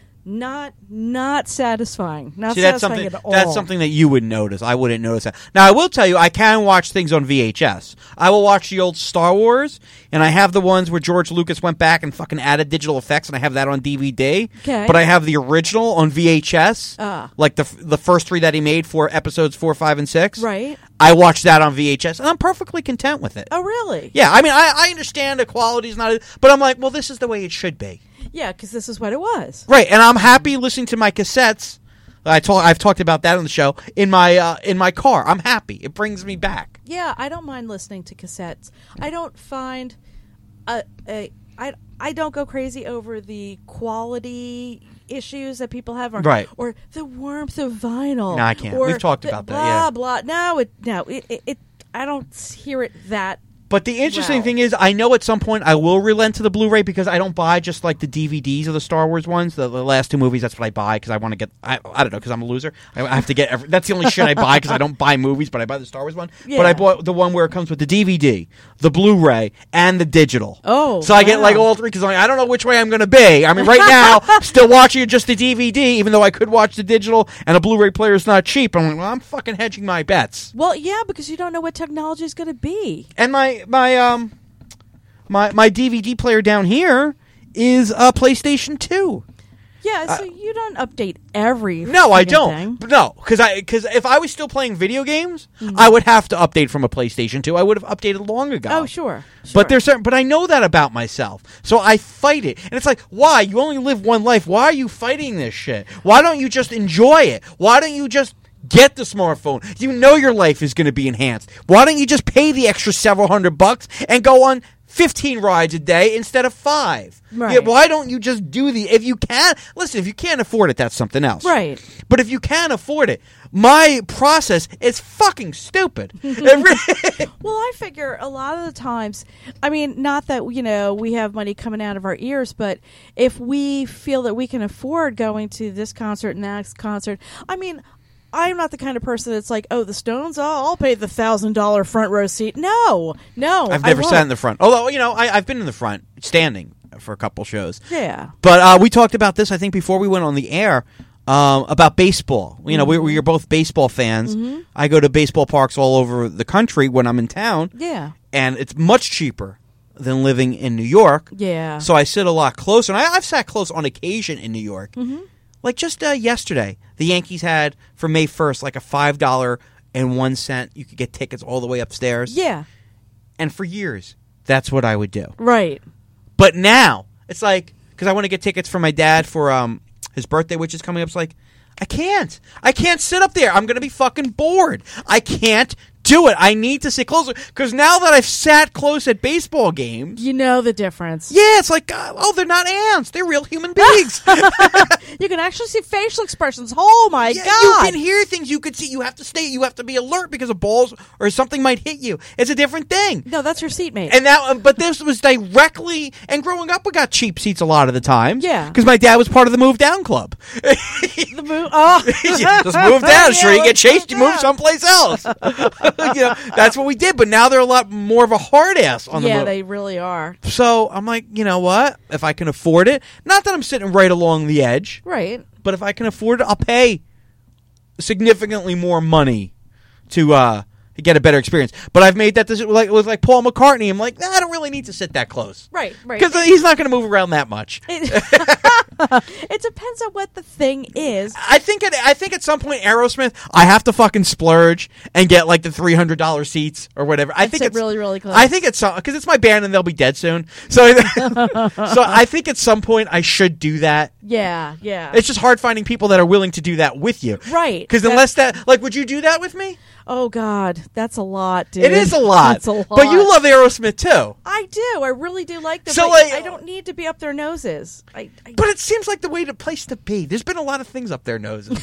Not not satisfying. Not See, that's satisfying something. at all. That's something that you would notice. I wouldn't notice that. Now, I will tell you, I can watch things on V H S. I will watch the old Star Wars, and I have the ones where George Lucas went back and fucking added digital effects, and I have that on D V D. Okay. But I have the original on V H S, Ah. like the the first three that he made for episodes four, five, and six. Right. I watched that on V H S, and I'm perfectly content with it. Oh, really? Yeah, I mean, I, I understand the quality's not, but I'm like, well, this is the way it should be. Yeah, because this is what it was. Right, and I'm happy listening to my cassettes. I talk, I've talked about that on the show in my uh, in my car. I'm happy. It brings me back. Yeah, I don't mind listening to cassettes. I don't find a, a I I don't go crazy over the quality issues that people have, or, Right. or the warmth of vinyl. No, I can't. or We've talked the about that, Blah yeah. blah. No, it no it, it, it I don't hear it that. But the interesting Wow. thing is, I know at some point I will relent to the Blu-ray because I don't buy just like the D V Ds of the Star Wars ones. The, the last two movies, that's what I buy because I want to get. I, I don't know because I'm a loser. I, I have to get. Every, that's the only shit I buy because I don't buy movies, but I buy the Star Wars one. Yeah. But I bought the one where it comes with the D V D, the Blu-ray, and the digital. Oh, so I get wow. like all three because like, I don't know which way I'm going to be. I mean, right now, I'm still watching just the D V D, even though I could watch the digital, and a Blu-ray player is not cheap. I'm like, well, I'm fucking hedging my bets. Well, yeah, because you don't know what technology is going to be. And my my um my my D V D player down here is a PlayStation two. Yeah, so you don't update every. No, I friggin' don't. thing. No, because I because if I was still playing video games, I would have to update from a PlayStation two. I would have updated long ago. Oh, sure. sure. But there's certain, but I know that about myself, so I fight it. And it's like, why? You only live one life. Why are you fighting this shit? Why don't you just enjoy it? Why don't you just get the smartphone? You know your life is going to be enhanced. Why don't you just pay the extra several hundred bucks and go on fifteen rides a day instead of five? Right. Yeah, why don't you just do the, if you can, listen, if you can't afford it, that's something else. Right. But if you can afford it, my process is fucking stupid. It really- Well, I figure a lot of the times, I mean, not that, you know, we have money coming out of our ears, but if we feel that we can afford going to this concert and that concert, I mean, I'm not the kind of person that's like, oh, the Stones, oh, I'll pay the one thousand dollars front row seat. No, no. I've I never won't. sat in the front. Although, you know, I, I've been in the front, standing for a couple shows. Yeah. But uh, we talked about this, I think, before we went on the air. um, about baseball. You know, we, we are both baseball fans. Mm-hmm. I go to baseball parks all over the country when I'm in town. Yeah. And it's much cheaper than living in New York. Yeah. So I sit a lot closer. And I, I've sat close on occasion in New York. Mm-hmm. Like just uh, yesterday, the Yankees had, for May first, like a five dollars and one cent. You could get tickets all the way upstairs. Yeah. And for years, that's what I would do. Right. But now, it's like, because I want to get tickets for my dad for um his birthday, which is coming up. It's like, I can't. I can't sit up there. I'm going to be fucking bored. I can't do it. I need to sit closer. Because now that I've sat close at baseball games. You know the difference. Yeah, it's like, uh, oh, they're not ants. They're real human beings. You can actually see facial expressions. Oh, my yeah, God. You can hear things. You can see. You have to stay. You have to be alert because of balls or something might hit you. It's a different thing. No, that's your seatmate. And now, but this was directly. And growing up, we got cheap seats a lot of the time. Yeah. Because my dad was part of the Move Down Club. the move. Oh. Yeah, just move down. Sure, Yeah, you get let's chased, you move move down. someplace else. You know, that's what we did. But now they're a lot more of a hard ass on the Yeah, move. they really are. So I'm like, you know what? If I can afford it, not that I'm sitting right along the edge, Right. but if I can afford it, I'll pay significantly more money to uh, get a better experience. But I've made that decision. Like it was like Paul McCartney. I'm like, nah, I don't really need to sit that close. Right, right. Because he's not going to move around that much. It, it depends on what the thing is. I think at I think at some point Aerosmith, I have to fucking splurge and get like the three hundred dollar seats or whatever. I And think sit it's really, really close. I think it's because it's my band and they'll be dead soon. So so I think at some point I should do that. Yeah, yeah. It's just hard finding people that are willing to do that with you. Right. Because That- unless that like, would you do that with me? Oh, God. That's a lot, dude. It is a lot. That's a lot. But you love Aerosmith too. I do. I really do like them. So, but like- I don't need to be up their noses. I, I But it seems like the way to place to be. There's been a lot of things up their noses.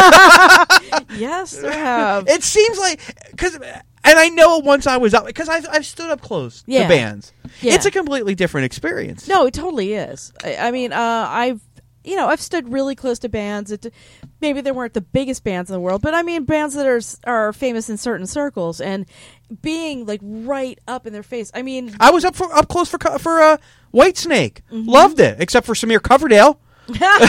Yes, there have. It seems like because, and I know once I was up because I've I've stood up close Yeah. to bands. Yeah. It's a completely different experience. No, it totally is. I, I mean, uh, I've you know I've stood really close to bands. It, maybe they weren't the biggest bands in the world, but I mean bands that are are famous in certain circles, and being like right up in their face. I mean, I was up for up close for co- for uh, Whitesnake. Mm-hmm. Loved it, except for Samir Coverdale. You know,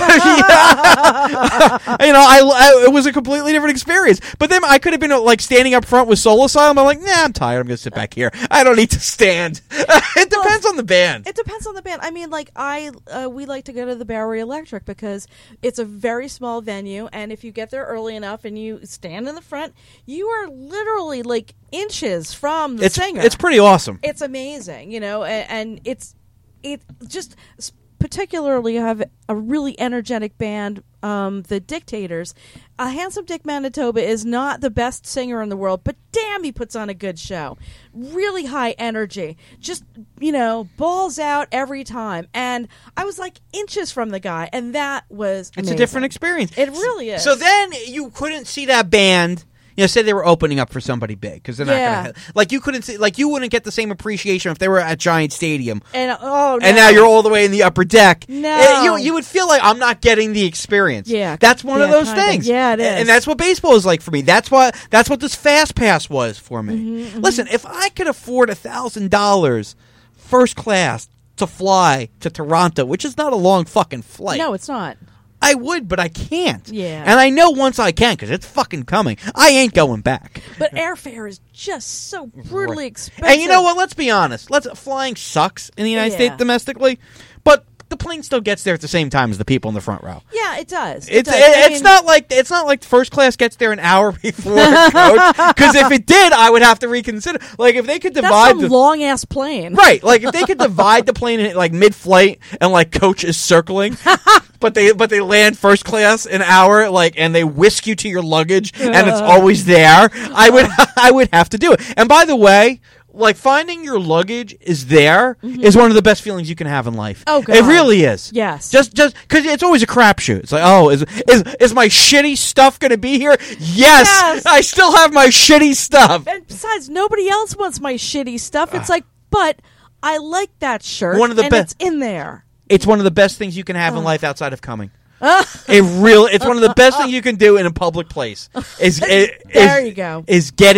I, I it was a completely different experience. But then I could have been uh, like standing up front with Soul Asylum. I'm like, nah, I'm tired. I'm going to sit back here. I don't need to stand. It depends on the band. it depends on the band. I mean, like I uh, we like to go to the Bowery Electric because it's a very small venue, and if you get there early enough and you stand in the front, you are literally like inches from the It's singer. it's pretty awesome. It's amazing, you know, and, and it's it just particularly have a really energetic band, um, the Dictators. Uh, Handsome Dick Manitoba is not the best singer in the world, but damn, he puts on a good show. Really high energy, just you know, balls out every time. And I was like inches from the guy, and that was It's amazing. a different experience. It really is. So then you couldn't see that band. You know, say they were opening up for somebody big because they're not Yeah. going to like you couldn't see like you wouldn't get the same appreciation if they were at Giant Stadium. and uh, oh, And no. now you're all the way in the upper deck. No. Eh, you you would feel like I'm not getting the experience. Yeah. That's one of Yeah, those kinda. things. Yeah, it And- is. And that's what baseball is like for me. That's what that's what this Fast Pass was for me. Mm-hmm, Listen, if I could afford a thousand dollars first class to fly to Toronto, which is not a long fucking flight. No, it's not. I would, but I can't. Yeah. And I know once I can because it's fucking coming. I ain't going back. But airfare is just so brutally expensive. And you know what? Let's be honest. Let's flying sucks in the United Yeah. States domestically, but the plane still gets there at the same time as the people in the front row. Yeah, it does. It It's does. it- I it's mean- not like it's not like first class gets there an hour before coach. Because if it did, I would have to reconsider. Like if they could That's divide some the long ass plane. right, like if they could divide the plane in like mid flight and like coach is circling, but they but they land first class an hour like and they whisk you to your luggage and it's always there. I would I would have to do it. And by the way. Like finding your luggage is there is one of the best feelings you can have in life. Oh, God. It really is. Yes. Just just because it's always a crapshoot. It's like, oh, is is is my shitty stuff going to be here? Yes, Yes. I still have my shitty stuff. And besides, nobody else wants my shitty stuff. It's like, but I like that shirt. One of the and be- it's in there. It's one of the best things you can have in life outside of coming. It real. It's one of the best things you can do in a public place. Is, is There you go. Is getting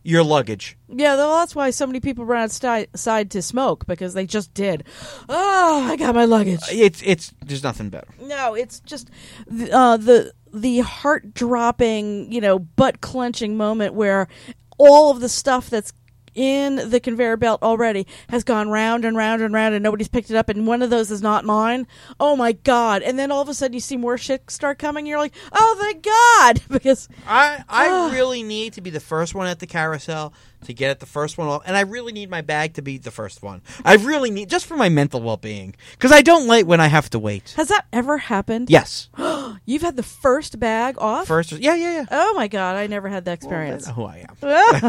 your luggage. Yeah, well, that's why so many people ran outside to smoke, because they just did. Oh, I got my luggage. It's it's there's nothing better. No, it's just uh, the the heart dropping, you know, butt clenching moment where all of the stuff that's in the conveyor belt already has gone round and round and round, and nobody's picked it up, and one of those is not mine. Oh my God. And then all of a sudden you see more shit start coming, and you're like, oh thank God. Because I I uh, really need to be the first one at the carousel to get it the first one off, and I really need my bag to be the first one. I really need, just for my mental well-being, because I don't like when I have to wait. has that ever happened? Yes. You've had the first bag off? First, yeah, yeah, yeah. Oh my God, I never had that experience. Well, they know who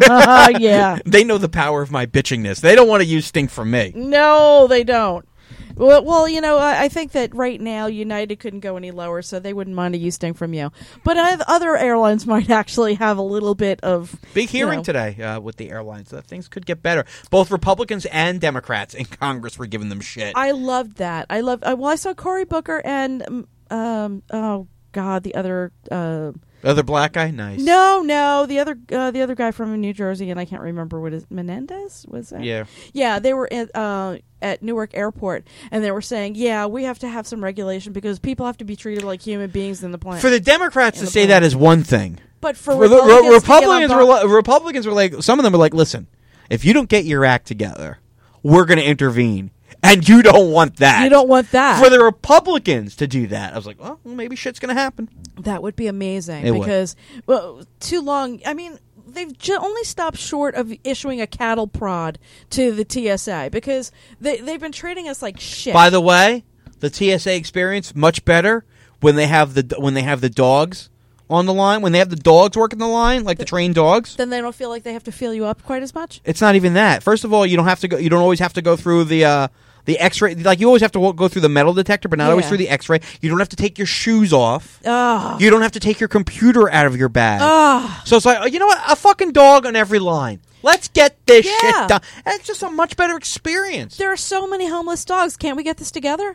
I am. Yeah. They know the power of my bitchingness. They don't want to use stink from me. No, they don't. Well, well, you know, I, I think that right now United couldn't go any lower, so they wouldn't mind a U-sting from you. But uh, other airlines might actually have a little bit of Big hearing you know. today uh, with the airlines. That things could get better. Both Republicans and Democrats in Congress were giving them shit. I loved that. I loved. Uh, well, I saw Cory Booker and um, oh God, the other. Uh, Other black guy, nice. No, no, the other, uh, the other guy from New Jersey, and I can't remember what his Menendez was. That? Yeah, yeah, they were at, uh, at Newark Airport, and they were saying, "Yeah, we have to have some regulation because people have to be treated like human beings in the planet." For the Democrats to the say plane. that is one thing. But for, For the Republicans, Re- Republicans, to were get on li- Republicans were like, some of them were like, "Listen, if you don't get your act together, we're going to intervene." And you don't want that. You don't want that. For the Republicans to do that. I was like, well, maybe shit's going to happen. That would be amazing. It would. because, well, too long. I mean, they've ju- only stopped short of issuing a cattle prod to the T S A because they, they've been treating us like shit. By the way, the T S A experience, much better when they have the when they have the dogs on the line, when they have the dogs working the line, like the, the trained dogs. Then they don't feel like they have to feel you up quite as much? It's not even that. First of all, you don't have to go. You don't always have to go through the uh, the X-ray. Like you always have to go through the metal detector, but not Yeah. always through the X-ray. You don't have to take your shoes off. Oh. You don't have to take your computer out of your bag. Oh. So it's like, you know what? A fucking dog on every line. Let's get this Yeah. shit done. And it's just a much better experience. There are so many homeless dogs. Can't we get this together?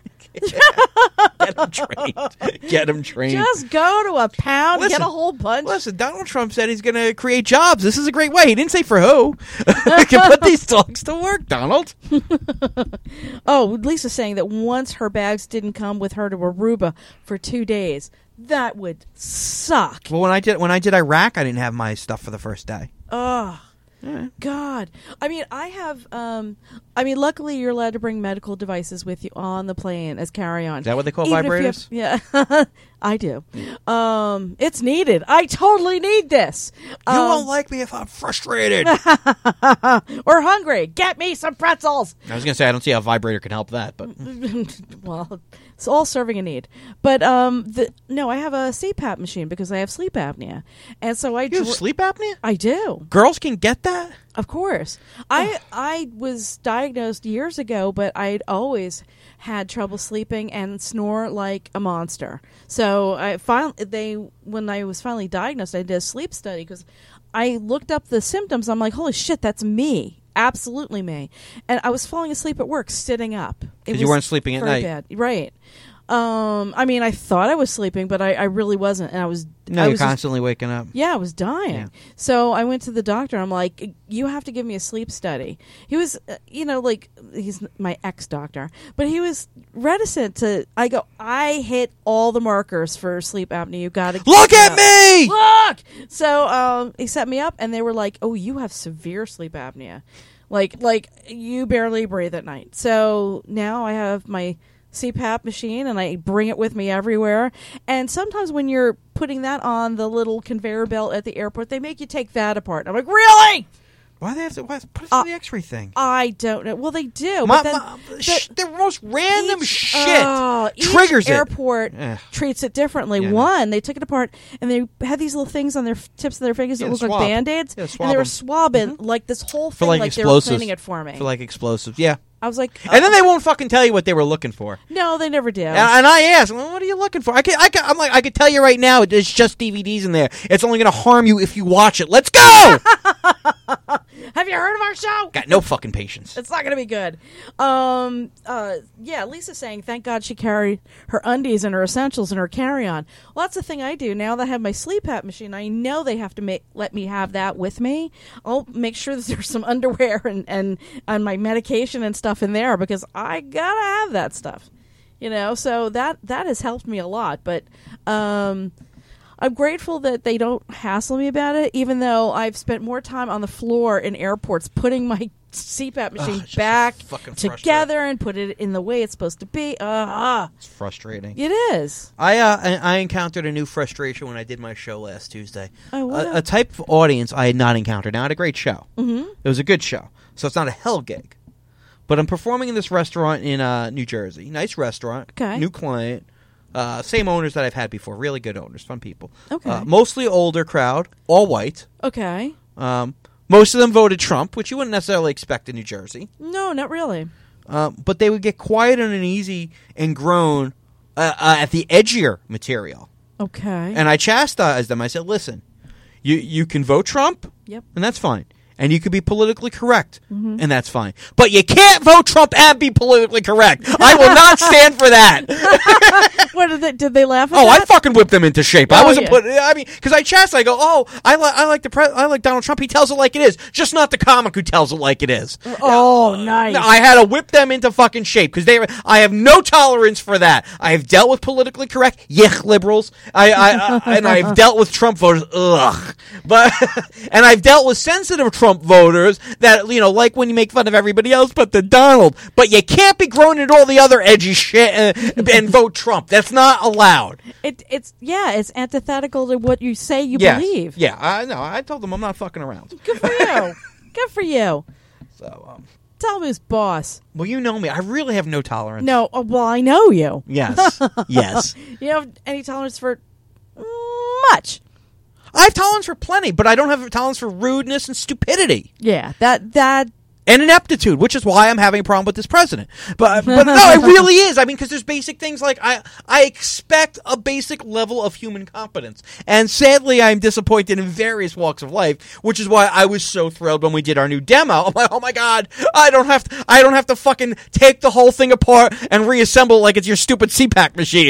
Get them trained. Get them trained. Just go to a pound, Listen, get a whole bunch. Listen, Donald Trump said he's going to create jobs. This is a great way. He didn't say for who. We can put these dogs to work, Donald. Oh, Lisa's saying that once her bags didn't come with her to Aruba for two days, that would suck. Well, when I did when I did Iraq, I didn't have my stuff for the first day. Oh, Yeah. God. I mean, I have, um, I mean, luckily you're allowed to bring medical devices with you on the plane as carry-on. Is that what they call Even if you vibrators? have- yeah, I do. Um, it's needed. I totally need this. You Um, won't like me if I'm frustrated. or hungry. Get me some pretzels. I was going to say, I don't see how a vibrator can help that, but Well, it's all serving a need. But um, the, no, I have a C PAP machine because I have sleep apnea, and so I you have dr- sleep apnea? I do. Girls can get that? Of course. I I was diagnosed years ago, but I'd always had trouble sleeping and snore like a monster. So I finally they when I was finally diagnosed, I did a sleep study because I looked up the symptoms. I'm like, holy shit, that's me. Absolutely me. And I was falling asleep at work sitting up. It Because you was weren't sleeping at very night. bad. Right. Um, I mean, I thought I was sleeping, but I, I really wasn't. And I was No, I you're was just- constantly waking up. yeah, I was dying. Yeah. So I went to the doctor. I'm like, you have to give me a sleep study. He was, uh, you know, like, he's my ex-doctor, but he was reticent to, I go, I hit all the markers for sleep apnea. You got to Look at me! Look! So um, he set me up, and they were like, oh, you have severe sleep apnea. Like, like you barely breathe at night. So now I have my C PAP machine, and I bring it with me everywhere. And sometimes when you're putting that on the little conveyor belt at the airport, they make you take that apart. I'm like, really? Why do they have to why, put it Uh, on the X-ray thing? I don't know. Well, they do. My, but then my, the- sh- the most random each- shit oh, each triggers it. airport Ugh. treats it differently. Yeah, I know. One, they took it apart and they had these little things on their f- tips of their fingers Yeah, that look swab. like Band-Aids. Yeah, and swab they were 'em. swabbing like this whole For thing like, like they were explosives. cleaning it for me. For like explosives, yeah. I was like, And then oh. they won't fucking tell you what they were looking for. No, they never do. And, and I asked, well, what are you looking for? I can, I can, I'm like, I can tell you right now, there's just D V Ds in there. It's only going to harm you if you watch it. Let's go! Have you heard of our show? Got no fucking patience. It's not going to be good. Um, uh, yeah, Lisa's saying, thank God she carried her undies and her essentials and her carry-on. Well, that's the thing I do. Now that I have my sleep app machine, I know they have to make, let me have that with me. I'll make sure that there's some underwear and, and, and my medication and stuff in there because I got to have that stuff. You know, so that, that has helped me a lot. But um, I'm grateful that they don't hassle me about it, even though I've spent more time on the floor in airports putting my C PAP machine Ugh, back fucking together and put it in the way it's supposed to be. Uh, It's frustrating. it is. I, uh, I I encountered a new frustration when I did my show last Tuesday. Oh, what? a, a type of audience I had not encountered. Now, I had a great show. Mm-hmm. It was a good show, so it's not a hell gig. But I'm performing in this restaurant in uh, New Jersey. Nice restaurant. Okay. New client. Uh, same owners that I've had before. Really good owners. Fun people. Okay. Uh, mostly older crowd. All white. Okay. Um, most of them voted Trump, which you wouldn't necessarily expect in New Jersey. No, not really. Um, but they would get quiet and uneasy and groan uh, uh, at the edgier material. Okay. And I chastised them. I said, listen, you, you can vote Trump, Yep. and that's fine. And you can be politically correct, mm-hmm. and that's fine. But you can't vote Trump and be politically correct. I will not stand for that. What did they, did they laugh at Oh, that? I fucking whipped them into shape. I Oh, wasn't yeah. putting. I mean, because I chast, I go, oh, I like, I like the, pre- I like Donald Trump. He tells it like it is, just not the comic who tells it like it is. Oh, nice. No, I had to whip them into fucking shape because they. I have no tolerance for that. I have dealt with politically correct yich liberals. I, I, I and I've dealt with Trump voters. Ugh, but and I've dealt with sensitive Trump voters that you know like when you make fun of everybody else but the Donald. But you can't be groaning at all the other edgy shit and, and vote Trump. That's not allowed. It, it's yeah, it's antithetical to what you say you Yes. believe. Yeah, I know. I told them I'm not fucking around. Good for you. Good for you. So, um, Tell him his boss. well, you know me. I really have no tolerance. No, uh, well, I know you. Yes. Yes. You don't have any tolerance for much. I have tolerance for plenty, but I don't have tolerance for rudeness and stupidity Yeah, that that and ineptitude, which is why I'm having a problem with this president. But but no, it really is. I mean, because there's basic things like I I expect a basic level of human competence, and sadly, I'm disappointed in various walks of life, which is why I was so thrilled when we did our new demo. I'm like, oh my god, I don't have to I don't have to fucking take the whole thing apart and reassemble it like it's your stupid C PAC machine.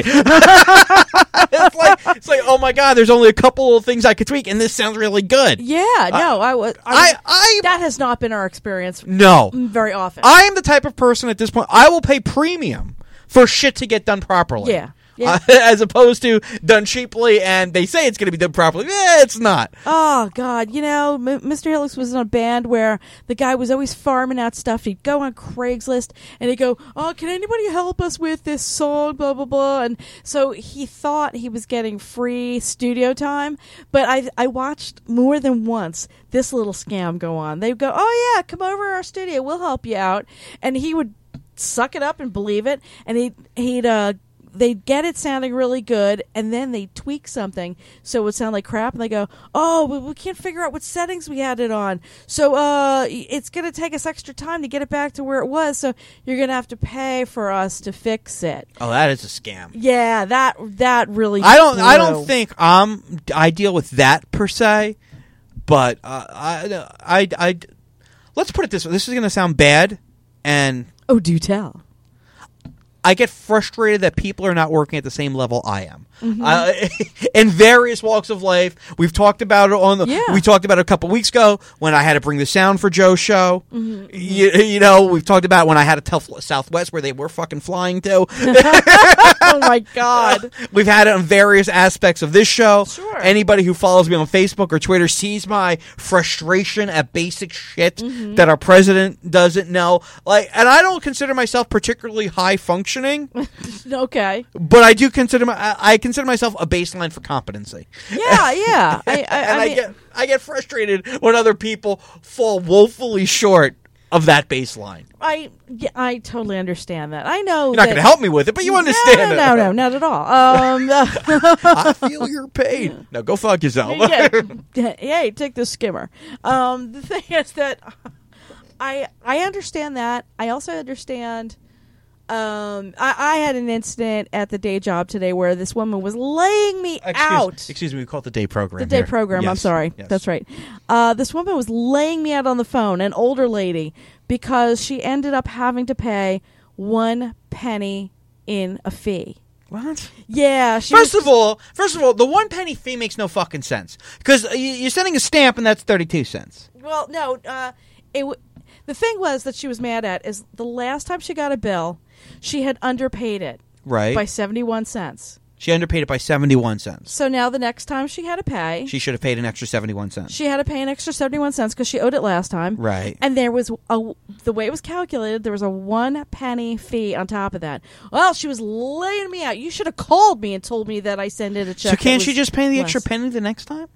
It's like it's like oh my god, there's only a couple of things I could tweak, and this sounds really good. yeah, no, I was I I that has not been our experience no. very often. I am the type of person at this point, I will pay premium for shit to get done properly. Yeah. Yeah. Uh, as opposed to done cheaply and they say it's going to be done properly. Eh, it's not. Oh, God. You know, M- Mister Hillix was in a band where the guy was always farming out stuff. He'd go on Craigslist and he'd go, oh, can anybody help us with this song, blah, blah, blah. And so he thought he was getting free studio time. But I I watched more than once this little scam go on. They'd go, oh, yeah, come over to our studio. We'll help you out. And he would suck it up and believe it. And he'd, he'd uh, they'd get it sounding really good, and then they tweak something so it would sound like crap, and they go, oh, we, we can't figure out what settings we had it on, so uh, it's going to take us extra time to get it back to where it was, so you're going to have to pay for us to fix it. Oh, that is a scam. Yeah, that that really I don't. I blew. don't think um I deal with that per se, but uh, I, I I let's put it this way. This is going to sound bad, and Oh, do tell. I get frustrated that people are not working at the same level I am. Mm-hmm. Uh, in various walks of life, we've talked about it on the. Yeah. We talked about it a couple weeks ago when I had to bring the sound for Joe's show. Mm-hmm. You, you know, we've talked about it when I had to tell Southwest where they were fucking flying to. Oh my God. We've had it on various aspects of this show. Sure. Anybody who follows me on Facebook or Twitter sees my frustration at basic shit Mm-hmm. that our president doesn't know. Like, and I don't consider myself particularly high functioning, Okay. but I do consider my I I consider myself a baseline for competency. Yeah, yeah. I, I, and I, I, mean, get I get frustrated when other people fall woefully short of that baseline. I, yeah, I totally understand that. I know You're not that- going to help me with it, but you understand no, it. no, no, not at all. Um, I feel your pain. Now go fuck yourself. yeah, hey, take this skimmer. Um, the thing is that I I understand that. I also understand Um, I, I had an incident at the day job today where this woman was laying me Excuse, out. Excuse me, we call it the day program. The day here. program. Yes. I'm sorry. Yes. That's right. Uh, this woman was laying me out on the phone, an older lady, because she ended up having to pay one penny in a fee. What? Yeah. She First was, of all, first of all, the one penny fee makes no fucking sense because you're sending a stamp and that's thirty-two cents. well, no. Uh, it. W- the thing was that she was mad at is the last time she got a bill, she had underpaid it Right. by seventy-one cents. She underpaid it by seventy-one cents. So now the next time she had to pay, She should have paid an extra seventy-one cents. she had to pay an extra seventy-one cents because she owed it last time. Right. And there was a, the way it was calculated, there was a one penny fee on top of that. Well, she was laying me out. You should have called me and told me that I sent in a check. So can't that she was just pay the less. extra penny the next time?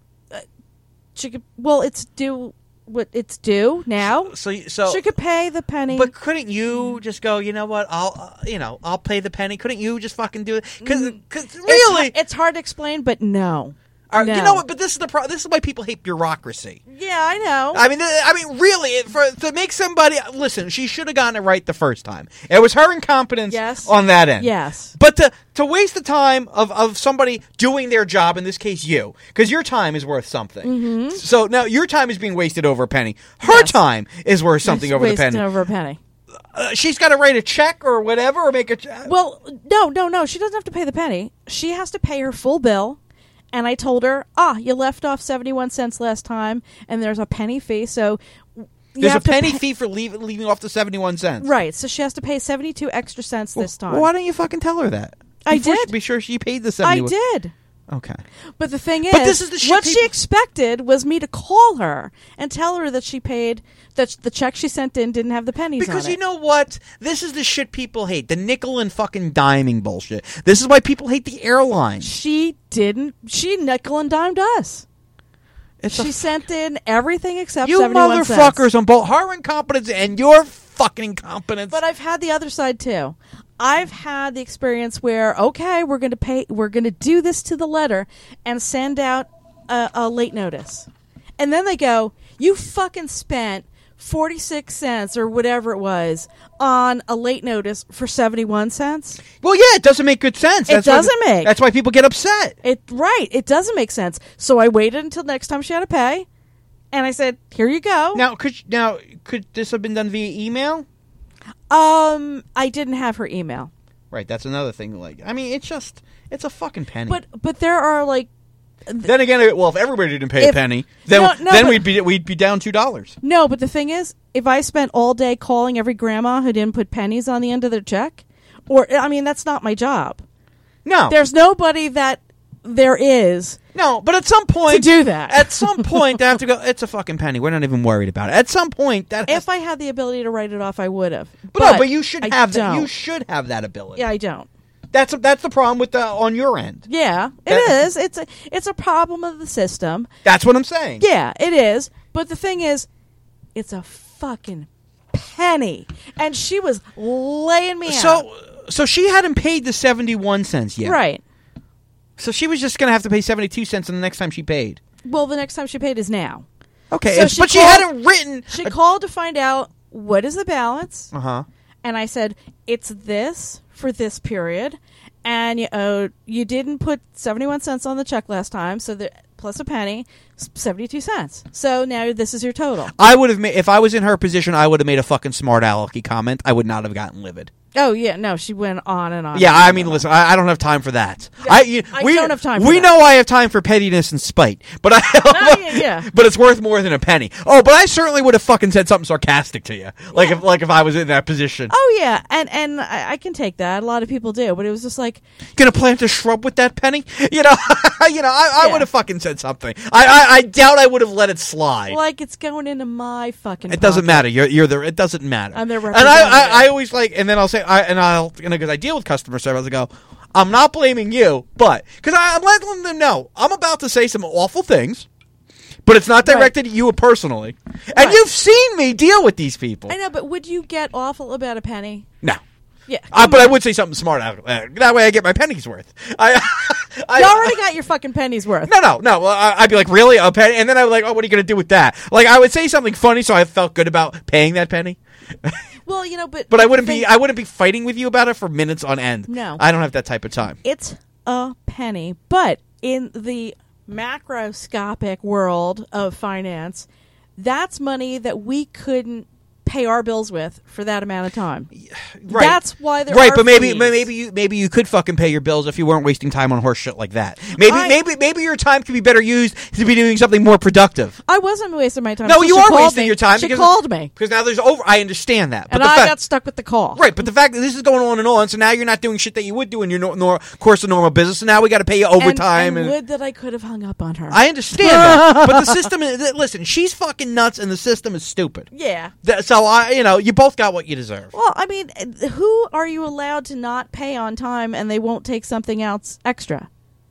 She could, well, it's due. What it's due now. So, so She could pay the penny. But couldn't you just go? You know what? I'll, uh, you know, I'll pay the penny. Couldn't you just fucking do it? Because, It's really, ha- it's hard to explain, but no. Uh, no. you know what? But this is the pro- this is why people hate bureaucracy. Yeah, I know. I mean, th- I mean, really, it, for to make somebody listen, she should have gotten it right the first time. It was her incompetence Yes. on that end. Yes. But to to waste the time of, of somebody doing their job, in this case you, because your time is worth something. Mm-hmm. So now your time is being wasted over a penny. Her Yes. time is worth something Just over the wasting penny. over a penny. Uh, she's got to write a check or whatever, or make a. Ch- Well, no, no, no. She doesn't have to pay the penny. She has to pay her full bill. And I told her, ah, you left off seventy-one cents last time, and there's a penny fee, so you There's a have to penny pay- fee for leave, leaving off the seventy-one cents. Right, so she has to pay seventy-two extra cents this time. Well, why don't you fucking tell her that? I Before did. she- Be sure she paid the I seventy-one. did. Okay. But the thing is, But this is the shit what people- she expected was me to call her and tell her that she paid, that the check she sent in didn't have the pennies Because on you it. know what? This is the shit people hate. The nickel and fucking diming bullshit. This is why people hate the airlines. She didn't, she nickel and dimed us. It's She a, sent in everything except you seventy-one cents. motherfuckers on both her incompetence and your fucking incompetence. But I've had the other side too. I've had the experience where, okay, we're going to pay, we're going to do this to the letter and send out a, a late notice. And then they go, you fucking spent forty-six cents or whatever it was on a late notice for seventy-one cents. well, yeah, it doesn't make good sense. It That's why- doesn't make. That's why people get upset. It right. It doesn't make sense. So I waited until next time she had to pay. And I said, here you go. Now, could now could this have been done via email? Um, I didn't have her email. Right, that's another thing. Like, I mean, it's just it's a fucking penny. But but there are like then again, well, if everybody didn't pay a If- penny, then No, no, then but- we'd be we'd be down two dollars. No, but the thing is, if I spent all day calling every grandma who didn't put pennies on the end of their check, or I mean, that's not my job. No, There's nobody that there is no, but at some point to do that. At some point, they have to go. It's a fucking penny. We're not even worried about it. At some point, that has If I had the ability to write it off, I would have. But, no, but you should I have that. don't. You should have that ability. Yeah, I don't. That's that's the problem with the on your end. Yeah, it That- is. It's a it's a problem of the system. That's what I'm saying. Yeah, it is. But the thing is, it's a fucking penny, and she was laying me out. So so she hadn't paid the seventy-one cents yet. Right. So she was just going to have to pay seventy-two cents the next time she paid. Well, the next time she paid is now. Okay, So it's- she but she called- hadn't written. She called to find out what is the balance. Uh huh. And I said, it's this for this period. And you owed, you didn't put seventy-one cents on the check last time, so the, plus a penny, s- seventy-two cents. So now this is your total. I would have made if I was in her position. I would have made a fucking smart alecky comment. I would not have gotten livid. Oh, yeah, no, she went on and on. Yeah, and on I mean, and on. listen, I, I don't have time for that. Yeah, I, you, I we, don't have time for We that. know I have time for pettiness and spite, but I, Oh, yeah, yeah. but it's worth more than a penny. Oh, but I certainly would have fucking said something sarcastic to you, like Yeah. if like if I was in that position. Oh, yeah, and, and I, I can take that. A lot of people do, but it was just like, Gonna plant a shrub with that penny? You know, you know, I, I Yeah. would have fucking said something. I, I, I doubt I would have let it slide. like it's going into my fucking It doesn't pocket. matter. You're you're the. It doesn't matter. I'm their and I, representative. I I always like, and then I'll say, I and I'll you know because I deal with customer service. I go, I'm not blaming you, but because I'm letting them know I'm about to say some awful things, but it's not directed at you personally. And Right. you've seen me deal with these people. I know, but would you get awful about a penny? No. Yeah. Uh, but I would say something smart out. Uh, that way, I get my penny's worth. I, I You already got your fucking penny's worth. No, no, no. Well, I, I'd be like, really, a penny, and then I would like, oh, what are you going to do with that? Like, I would say something funny, so I felt good about paying that penny, Well, you know, but But I the wouldn't thing- be I wouldn't be fighting with you about it for minutes on end. No. I don't have that type of time. It's a penny, but in the macroscopic world of finance, that's money that we couldn't pay our bills with for that amount of time. Right. That's why there right, are but maybe fees. maybe you maybe you could fucking pay your bills if you weren't wasting time on horse shit like that. Maybe I- maybe maybe your time could be better used to be doing something more productive. I wasn't wasting my time. No, So you she are called wasting me. your time She because called me, because now there's over. I understand that, but and the I fact, got stuck with the call. right, but the fact that this is going on and on, so now you're not doing shit that you would do in your nor- nor- course of normal business, and now we got to pay you And, overtime. and And, would that I could have hung up on her. I understand that, but the system is listen. She's fucking nuts, and the system is stupid. yeah. That- So I, you know, you both got what you deserve. Well, I mean, who are you allowed to not pay on time and they won't take something else extra?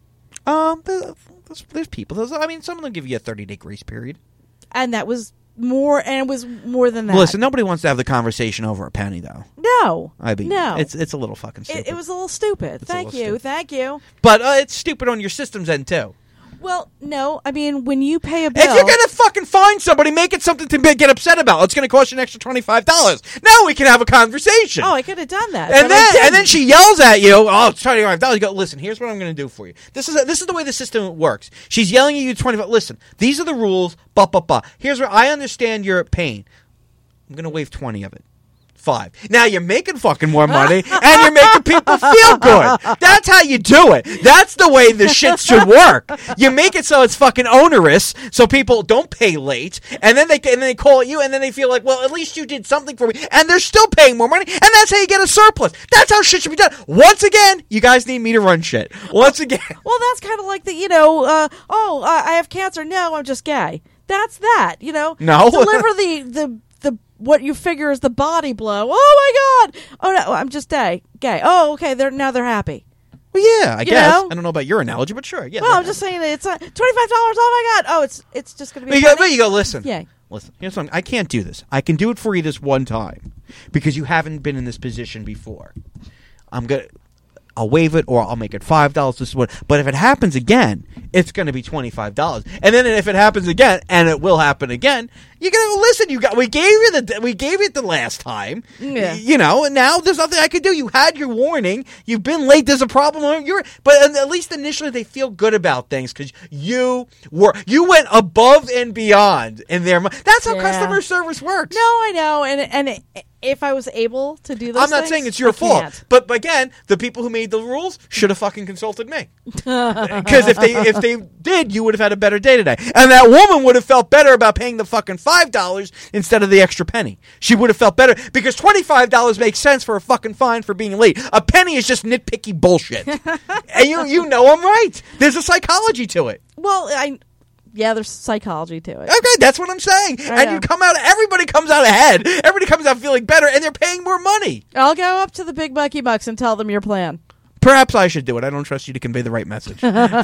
Um, there's, there's people. There's, I mean, some of them give you a thirty day grace period. And that was more, and it was more than that. Listen, nobody wants to have the conversation over a penny, though. no, I mean, no, it's it's a little fucking stupid. it, it was a little stupid. It's a Thank little you, stupid. thank you. but uh, it's stupid on your system's end too. Well, no, I mean, when you pay a bill, If you're gonna fucking find somebody, make it something to be- get upset about. It's gonna cost you an extra twenty five dollars. Now we can have a conversation. oh, I could have done that, and but I then didn't. and then she yells at you. Oh, it's twenty five dollars. You go. Listen, here's what I'm gonna do for you. This is this is the way the system works. She's yelling at you twenty five. Listen, these are the rules. Ba ba ba. Here's where I understand your pain. I'm gonna waive twenty of it. Five. Now you're making fucking more money, and you're making people feel good. That's how you do it. That's the way the shit should work. You make it so it's fucking onerous, so people don't pay late, and then they and then they call you, and then they feel like, well, at least you did something for me, and they're still paying more money, and that's how you get a surplus. That's how shit should be done. Once again, you guys need me to run shit. Once again. well, that's kind of like the, you know, uh, oh, I I have cancer. No, I'm just gay. That's that, you know. No. Deliver the the the what you figure is the body blow. Oh my god. Oh no, I'm just gay. Gay. Oh, okay. They're now they're happy. Well, yeah, I You guess. know? I don't know about your analogy, but sure. Yeah. Well, I'm just saying it's uh, twenty-five dollars. Oh my god. Oh, it's it's just going to But be. you, a go, penny? but you go, listen. Yay. Listen, here's something. I can't do this. I can do it for you this one time because you haven't been in this position before. I'm going to. I'll waive it, or I'll make it five dollars. This is what. But if it happens again, it's going to be twenty five dollars. And then if it happens again, and it will happen again, you're going to go, listen. You got. We gave you the. We gave it the last time. Yeah. You know, and now there's nothing I could do. You had your warning. You've been late. There's a problem. You're. But at least initially they feel good about things because you were. You went above and beyond in their. That's how Yeah. customer service works. No, I know, and and it, if I was able to do those, I'm not things, saying it's your I fault, can't. but again, the people who made the rules should have fucking consulted me. Because if they if they did, you would have had a better day today, and that woman would have felt better about paying the fucking five dollars instead of the extra penny. She would have felt better because twenty five dollars makes sense for a fucking fine for being late. A penny is just nitpicky bullshit, and you you know I'm right. There's a psychology to it. Well, I yeah, there's psychology to it. Okay, that's what I'm saying. I And know. you come out. Everybody comes out ahead. Everybody comes out feeling better, and they're paying more money. I'll go up to the big Bucky Bucks and tell them your plan. Perhaps I should do it. I don't trust you to convey the right message.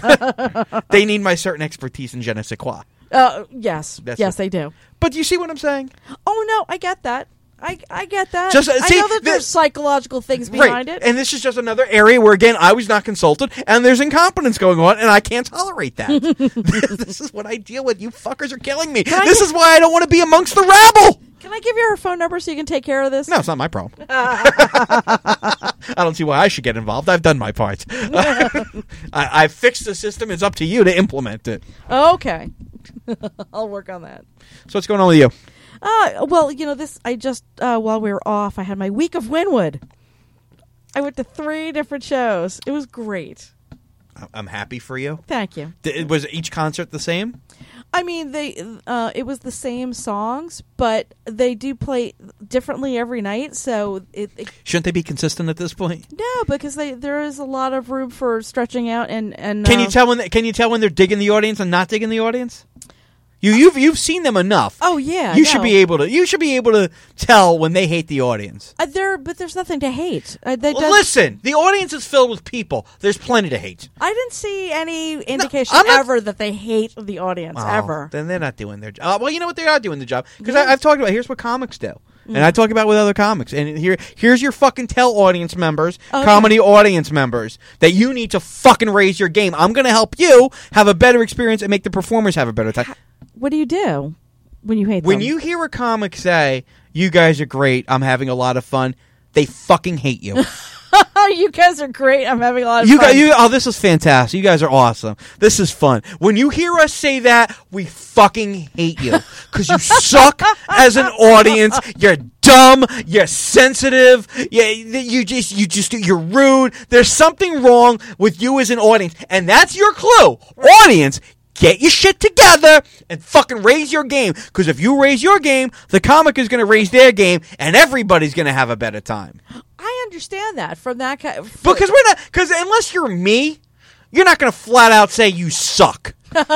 They need my certain expertise in je ne sais quoi. Uh, yes, That's yes, it. they do. But do you see what I'm saying? Oh no, I get that. I I get that. Just, uh, I see, know that the- there's psychological things behind it. And this is just another area where, again, I was not consulted, and there's incompetence going on, and I can't tolerate that. This is what I deal with. You fuckers are killing me. I This get- is why I don't want to be amongst the rabble. Can I give you her phone number so you can take care of this? No, it's not my problem. I don't see why I should get involved. I've done my part. I, I've fixed the system. It's up to you to implement it. Okay. I'll work on that. So what's going on with you? Uh, well, you know, this, I just, uh, while we were off, I had my week of Wynwood. I went to three different shows. It was great. I'm happy for you. Thank you. Th- Was each concert the same? I mean, they, uh, it was the same songs, but they do play differently every night, so it, it Shouldn't they be consistent at this point? no, because they, there is a lot of room for stretching out and, and Can uh, you tell when they, can you tell when they're digging the audience and not digging the audience? You you've you've seen them enough. Oh yeah, You no. should be able to you should be able to tell when they hate the audience. Uh, there, but there's nothing to hate. Uh, they Well, does- listen, the audience is filled with people. There's plenty to hate. I didn't see any indication I'm not- ever that they hate the audience Oh, ever. Then they're not doing their job. Uh, well, you know what? They are doing the job. Because Yes. I've talked about, here's what comics do. Mm. And I talk about with other comics. And here, here's your fucking tell audience members, Okay. comedy audience members, that you need to fucking raise your game. I'm going to help you have a better experience and make the performers have a better time. What do you do when you hate When them? you hear a comic say, You guys are great. I'm having a lot of fun. They fucking hate you. You guys are great. I'm having a lot of You fun. guys, you, oh, this is fantastic. You guys are awesome. This is fun. When you hear us say that, we fucking hate you because you suck as an audience. You're dumb. You're sensitive. You, you just, you just, you're rude. There's something wrong with you as an audience, and that's your clue, audience. Get your shit together and fucking raise your game. Because if you raise your game, the comic is going to raise their game, and everybody's going to have a better time. I understand that from that kind. Because we're not. Because unless you're me, you're not going to flat out say you suck. Because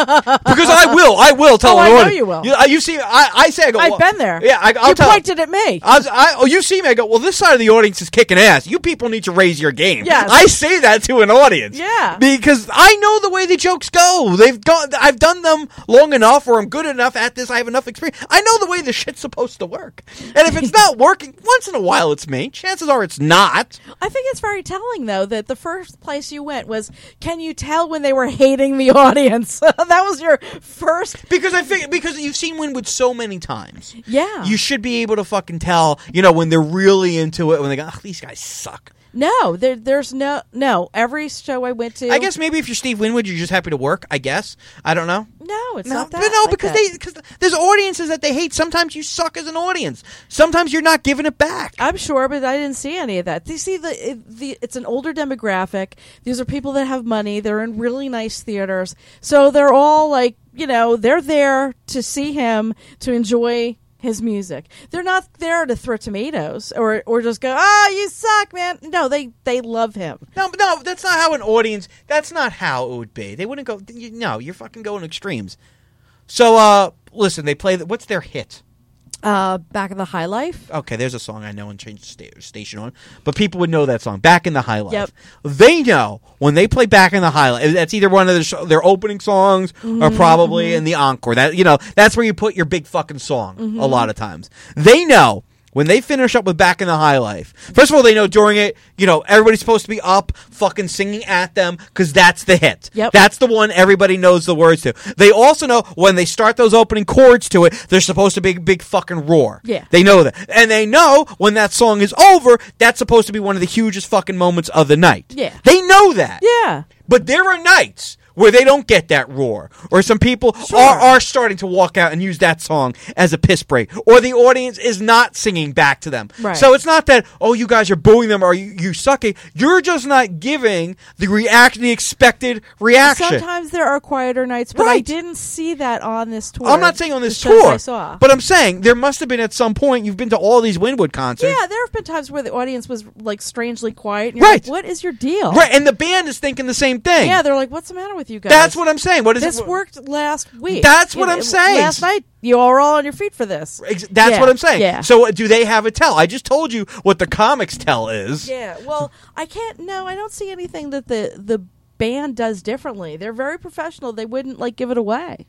I will, I will tell Oh, an I know audience. you will. You, you see, I, I say, I go. I've well, been there. Yeah, I, I'll you tell. pointed at me. I, was, I, oh, you see me? I go. Well, this side of the audience is kicking ass. You people need to raise your game. Yes. I say that to an audience. Yeah. Because I know the way the jokes go. They've gone. I've done them long enough, or I'm good enough at this. I have enough experience. I know the way the shit's supposed to work. And if it's not working, once in a while it's me. Chances are it's not. I think it's very telling, though, that the first place you went was, can you tell when they were hating the audience? That was your first. Because I figure, because you've seen Winwood so many times. Yeah. You should be able to fucking tell, you know, when they're really into it, when they go, oh, these guys suck. No, there, there's no, no. Every show I went to. I guess maybe if you're Steve Winwood, you're just happy to work, I guess. I don't know. No, it's No, not that. but no, like because that. they because there's audiences that they hate. Sometimes you suck as an audience. Sometimes you're not giving it back. I'm sure, but I didn't see any of that. You see, the, the it's an older demographic. These are people that have money. They're in really nice theaters, so they're all like, you know, they're there to see him, to enjoy his music. They're not there to throw tomatoes or or just go, ah, oh, you suck, man. No, they they love him. No, but no, that's not how an audience. That's not how it would be. They wouldn't go. You, no, you're fucking going extremes. So, uh, listen, they play. The, what's their hit? Uh, Back in the High Life. Okay, there's a song I know and changed the sta- station on, but people would know that song, Back in the High Life. Yep. They know when they play Back in the High Life, that's either one of their, sh- their opening songs Mm-hmm, or probably mm-hmm. in the encore. That you know, that's where you put your big fucking song Mm-hmm. a lot of times. They know when they finish up with Back in the High Life. First of all, they know during it, you know, everybody's supposed to be up fucking singing at them because that's the hit. Yep. That's the one everybody knows the words to. They also know when they start those opening chords to it, there's supposed to be a big fucking roar. Yeah. They know that. And they know when that song is over, that's supposed to be one of the hugest fucking moments of the night. Yeah. They know that. Yeah. But there are nights where they don't get that roar. Or some people Sure. are, are starting to walk out and use that song as a piss break. Or the audience is not singing back to them. Right. So it's not that, oh, you guys are booing them or you, you sucking. You're just not giving the reaction, the expected reaction. Sometimes there are quieter nights, but I Right. didn't see that on this tour. I'm not saying on this the shows tour, I saw. but I'm saying there must have been at some point, you've been to all these Winwood concerts. Yeah, there have been times where the audience was like strangely quiet. And you're Right. like, what is your deal? Right, and the band is thinking the same thing. Yeah, they're like, what's the matter with you guys? That's what I'm saying. What is This it? worked last week. That's You what know, I'm saying. Last night, you all were all on your feet for this. Ex- That's Yeah, what I'm saying. yeah. So uh, do they have a tell? I just told you what the comics tell is. Yeah, well, I can't. No, I don't see anything that the the band does differently. They're very professional. They wouldn't like give it away.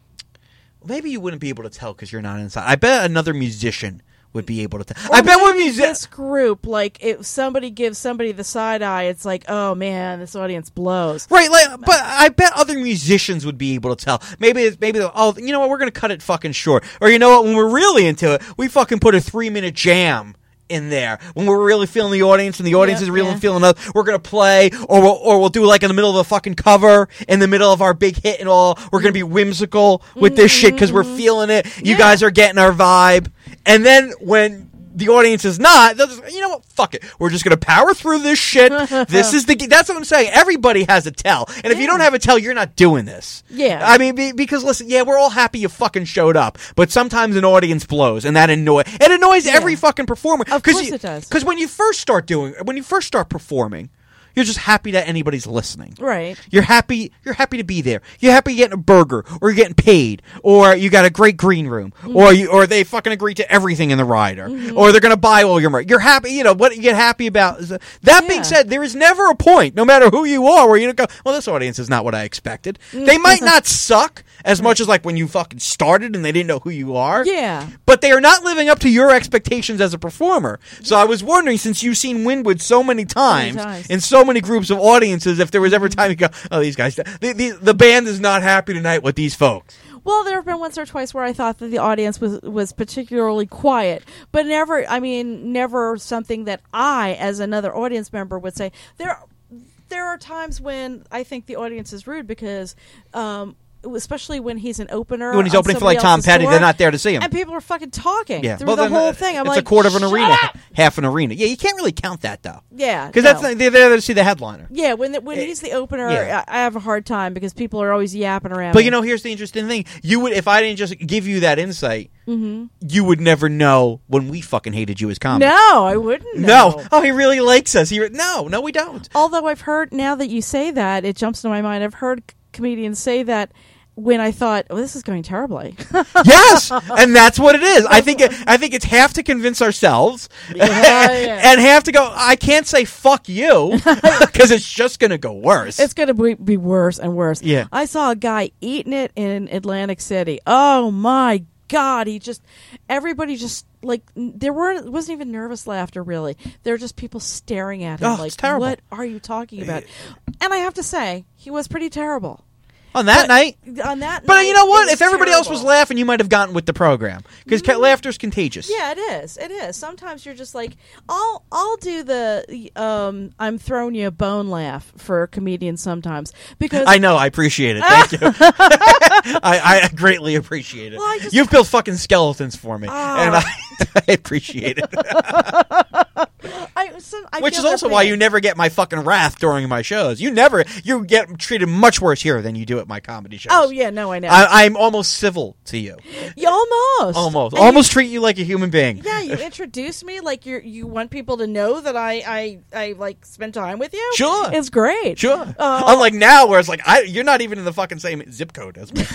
Maybe you wouldn't be able to tell because you're not inside. I bet another musician would be able to tell. I bet Or one maybe musician. this group, like, if somebody gives somebody the side eye, it's like, oh man, this audience blows. Right, like, but I bet other musicians would be able to tell. Maybe, it's, maybe, they'll, oh, you know what? We're going to cut it fucking short. Or you know what? When we're really into it, we fucking put a three minute jam in there. When we're really feeling the audience and the audience Yeah, is really yeah. feeling us, we're going to play, or we'll, or we'll do like in the middle of a fucking cover, in the middle of our big hit and all. We're going to be whimsical with this shit because we're feeling it. You Yeah. guys are getting our vibe. And then when the audience is not, they'll just, you know what, fuck it. We're just going to power through this shit. This is the, that's what I'm saying. Everybody has a tell. And if you Yeah. don't have a tell, you're not doing this. Yeah. I mean, be, because listen, yeah, we're all happy you fucking showed up, but sometimes an audience blows and that annoys, it annoys Yeah. every fucking performer. Of Cause course you, it does. Because when you first start doing, when you first start performing, you're just happy that anybody's listening. Right. You're happy. You're happy to be there. You're happy you're getting a burger, or you're getting paid, or you got a great green room, Mm-hmm. or you, or they fucking agree to everything in the rider, Mm-hmm. or they're gonna buy all your merch. You're happy. You know what you get happy about. Is that, that being Yeah. said, there is never a point, no matter who you are, where you go, well, this audience is not what I expected. They might not suck as much as like when you fucking started and they didn't know who you are. Yeah. But they are not living up to your expectations as a performer. So I was wondering, since you've seen Winwood so many times, times. in so many groups of audiences, if there was ever time you go, oh, these guys, the, the, the band is not happy tonight with these folks. Well, there have been once or twice where I thought that the audience was was particularly quiet, but never. I mean, never something that I, as another audience member, would say. There, there are times when I think the audience is rude because. Um, Especially when he's an opener. When he's on opening for somebody like Tom else's Petty, tour, they're not there to see him. and people are fucking talking Yeah. through Well, the then, whole uh, thing. I'm it's like, a quarter of an "Shut arena, up!" half an arena. Yeah, you can't really count that though. Yeah, Because no. that's they're there to see the headliner. Yeah, when the, when he's the opener, yeah. I, I have a hard time because people are always yapping around. But me. you know, here's the interesting thing: you would, if I didn't just give you that insight, mm-hmm. you would never know when we fucking hated you as comics. No, I wouldn't. No. know. Oh, he really likes us. He re- no, no, we don't. Although I've heard, now that you say that, it jumps into my mind. I've heard c- comedians say that when I thought, oh, this is going terribly. Yes, and that's what it is. I think it, I think it's half to convince ourselves, Yeah, yeah. and half to go. I can't say fuck you because it's just going to go worse. It's going to be, be worse and worse. Yeah. I saw a guy eating it in Atlantic City. Oh, my God. He just, everybody just, like, there weren't, wasn't even nervous laughter, really. There were just people staring at him Oh, like, it's terrible. what are you talking about? And I have to say, he was pretty terrible. on that But- night. On that But night, you know it what? was If everybody else was terrible. laughing, you might have gotten with the program because Mm-hmm. laughter's contagious. Yeah, it is. It is. Sometimes you're just like, I'll I'll do the um I'm throwing you a bone laugh for comedians sometimes because I know. I appreciate it. Thank you. I, I greatly appreciate it. Well, I just- You've built fucking skeletons for me, Oh. and I, I appreciate it. I, so, I Which feel is their also why pain. you never get my fucking wrath during my shows. You never. You get treated much worse here than you do at my comedy shows. Oh yeah, no, I know. I, I'm almost civil to you. You almost, Almost. And Almost treat you like a human being. You, yeah, you introduce me like you you want people to know that I I I like spend time with you. Sure. it's great. Sure. Uh, Unlike now, where it's like I, you're not even in the fucking same zip code as me.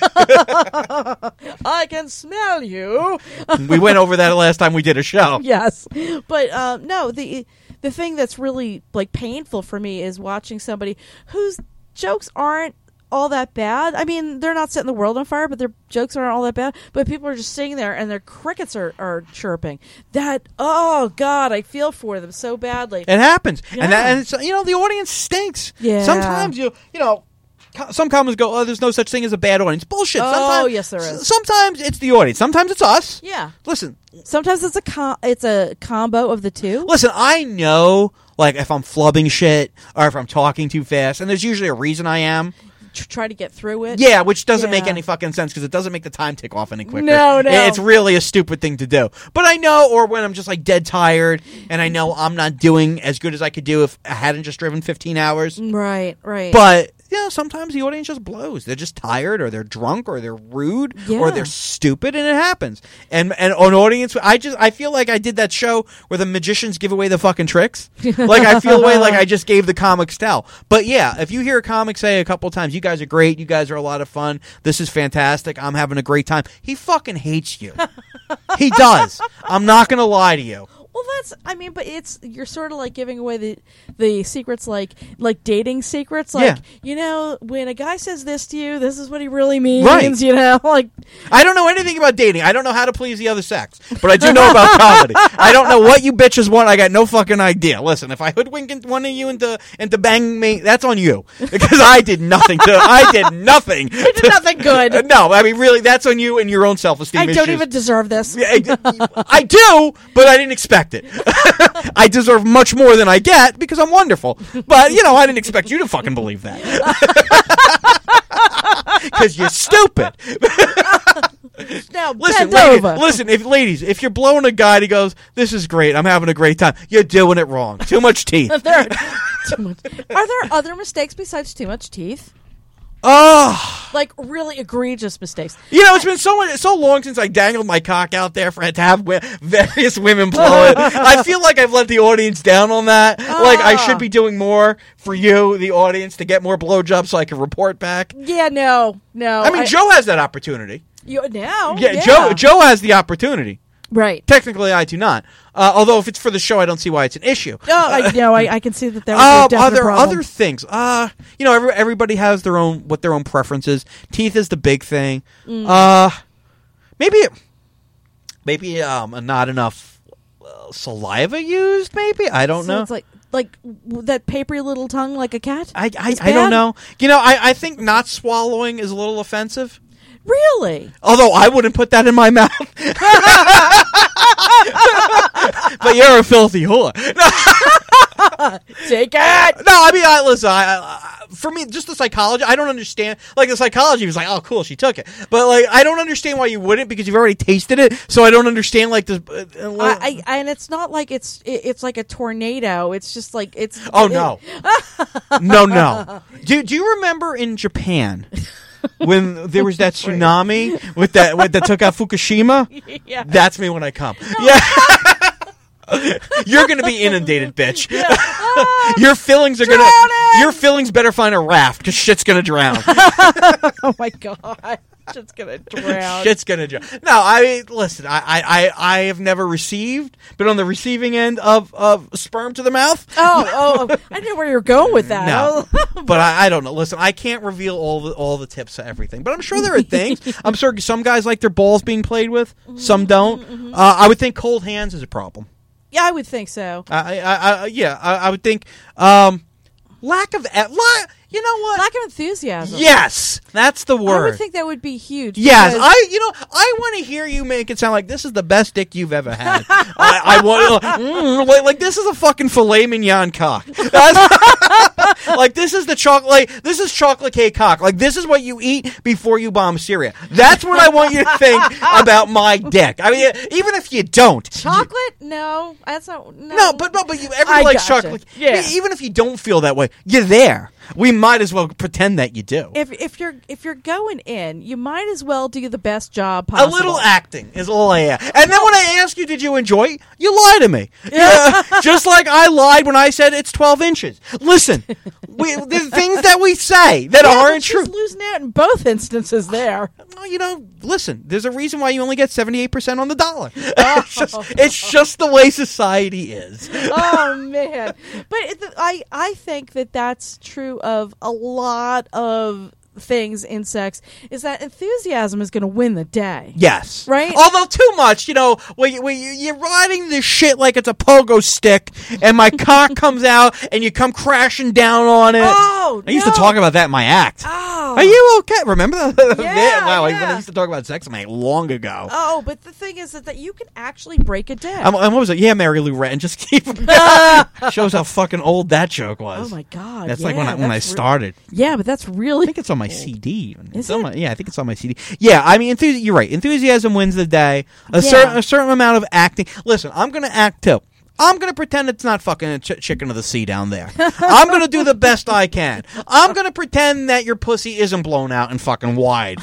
I can smell you. We went over that last time we did a show. Yes, but um, no, the the thing that's really like painful for me is watching somebody whose jokes aren't all that bad. I mean, they're not setting the world on fire, but their jokes aren't all that bad. But people are just sitting there and their crickets are, are chirping. That, oh God, I feel for them so badly. It happens, Yeah. and that, and it's, you know the audience stinks. Yeah. Sometimes you you know. co- Some comments go, "Oh, there's no such thing as a bad audience." Bullshit. Oh, Sometimes, yes, there is. Sometimes it's the audience. Sometimes it's us. Yeah. Listen, Sometimes it's a com- it's a combo of the two. listen. I know, like, if I'm flubbing shit or if I'm talking too fast, and there's usually a reason I am. Tr- try to get through it. Yeah, which doesn't make Yeah. any fucking sense because it doesn't make the time tick off any quicker. No, no. It's really a stupid thing to do. But I know, or when I'm just like dead tired and I know I'm not doing as good as I could do if I hadn't just driven fifteen hours. Right, right. But yeah, sometimes the audience just blows. They're just tired, or they're drunk, or they're rude, Yeah. or they're stupid, and it happens. And and an audience, I just I feel like I did that show where the magicians give away the fucking tricks. Like I feel way like I just gave the comics tell. But yeah, if you hear a comic say a couple times, "You guys are great. You guys are a lot of fun. This is fantastic. I'm having a great time," he fucking hates you. He does. I'm not gonna lie to you. Well, that's. I mean, but it's you're sort of like giving away the the secrets, like like dating secrets. Like Yeah. you know, when a guy says this to you, this is what he really means. Right. You know, like I don't know anything about dating. I don't know how to please the other sex, but I do know about comedy. I don't know what you bitches want. I got no fucking idea. Listen, if I hoodwink one of you into into banging me, that's on you because I did nothing to. I did nothing. I did nothing good. No, I mean really, that's on you and your own self esteem. I don't even deserve this. I, I do, but I didn't expect it. I deserve much more than I get because I'm wonderful. But, you know, I didn't expect you to fucking believe that. Because you're stupid. Now, Listen, bend lady, over. listen, if ladies, if you're blowing a guy and he goes, "This is great, I'm having a great time," you're doing it wrong. Too much teeth. There are, too much. Are there other mistakes besides too much teeth? Oh, Like really egregious mistakes. you know, it's been so so long since I dangled my cock out there for to have wi- various women blow it. I feel like I've let the audience down on that. Like I should be doing more for you, the audience, to get more blowjobs so I can report back. Yeah, no, no. I mean, Joe has that opportunity. You, now, Yeah, yeah, Joe. Joe has the opportunity. Right. Technically, I do not. Uh, although, if it's for the show, I don't see why it's an issue. Oh, I know. I, I can see that there was Uh, a definite are there problem. other things? Uh, you know, every, everybody has their own what their own preferences. Teeth is the big thing. Mm. Uh, maybe, maybe um, not enough uh, saliva used. Maybe I don't so know. It's like like w- that papery little tongue, like a cat. I I, It's I don't bad? know. You know, I, I think not swallowing is a little offensive. Really? Although I wouldn't put that in my mouth. But you're a filthy whore. No. Take it. No, I mean, I, listen, I, I, for me, just the psychology, I don't understand. Like, the psychology was like, oh, cool, she took it. But, like, I don't understand why you wouldn't, because you've already tasted it, so I don't understand, like, this. Uh, I, I, and it's not like it's it, it's like a tornado. It's just like, it's... oh, it, no. no, no. Do, do you remember in Japan... when there was that tsunami with that with, that took out Fukushima? Yeah. That's me when I come. No. Yeah. You're going to be inundated, bitch. Your fillings are going to... Your fillings better find a raft, because shit's going to drown. Oh, my God. Shit's going to drown. Shit's going to drown. No, I mean, listen, I, I, I have never received, but on the receiving end of, of sperm to the mouth. Oh, oh, oh. I didn't know where you were going with that. No, but I, I don't know. Listen, I can't reveal all the all the tips to everything, but I'm sure there are things. I'm sure some guys like their balls being played with, some don't. Mm-hmm. Uh, I would think cold hands is a problem. Yeah, I would think so. I, I, I yeah, I, I would think um, lack of la- you know what? Lack of enthusiasm. Yes, that's the word. I would think that would be huge. Yes, I you know I want to hear you make it sound like this is the best dick you've ever had. I, I want mm, like, like this is a fucking filet mignon cock. That's, like this is the chocolate. Like, this is chocolate cake cock. Like this is what you eat before you bomb Syria. That's what I want you to think about my dick. I mean, even if you don't, chocolate? You, no, that's not. No, no but no, but you everybody likes gotcha. chocolate. Yeah. Even if you don't feel that way, you're there. We might as well pretend that you do. If if you're if you're going in, you might as well do the best job possible. A little acting is all I ask. And then when I ask you, did you enjoy it? You lie to me. Yeah. Just like I lied when I said it's twelve inches. Listen, we, there's things that we say that yeah, aren't but true. She's losing out in both instances there. Well, you know, listen, there's a reason why you only get seventy-eight percent on the dollar. It's just, it's just the way society is. Oh, man. But it, I, I think that that's true of a lot of things in sex, is that enthusiasm is going to win the day. Yes. Right? Although too much, you know, when, you, when you, you're riding this shit like it's a pogo stick, and my cock comes out, and you come crashing down on it. Oh, I used no. to talk about that in my act. Oh. Are you okay? Remember that? Yeah, wow, yeah. I used to talk about sex in my act long ago. Oh, but the thing is that, that you can actually break a dick. I'm, I'm, what was it? Yeah, Mary Lou Retton. Just keep shows how fucking old that joke was. Oh, my God. That's yeah, like when I, when I re- started. Yeah, but that's really... I think it's on my C D. Even. Is it's on it? my, yeah, I think it's on my C D. Yeah, I mean, enthusi- you're right. Enthusiasm wins the day. A Yeah. certain a certain amount of acting. Listen, I'm going to act too. I'm going to pretend it's not fucking a ch- chicken of the sea down there. I'm going to do the best I can. I'm going to pretend that your pussy isn't blown out and fucking wide.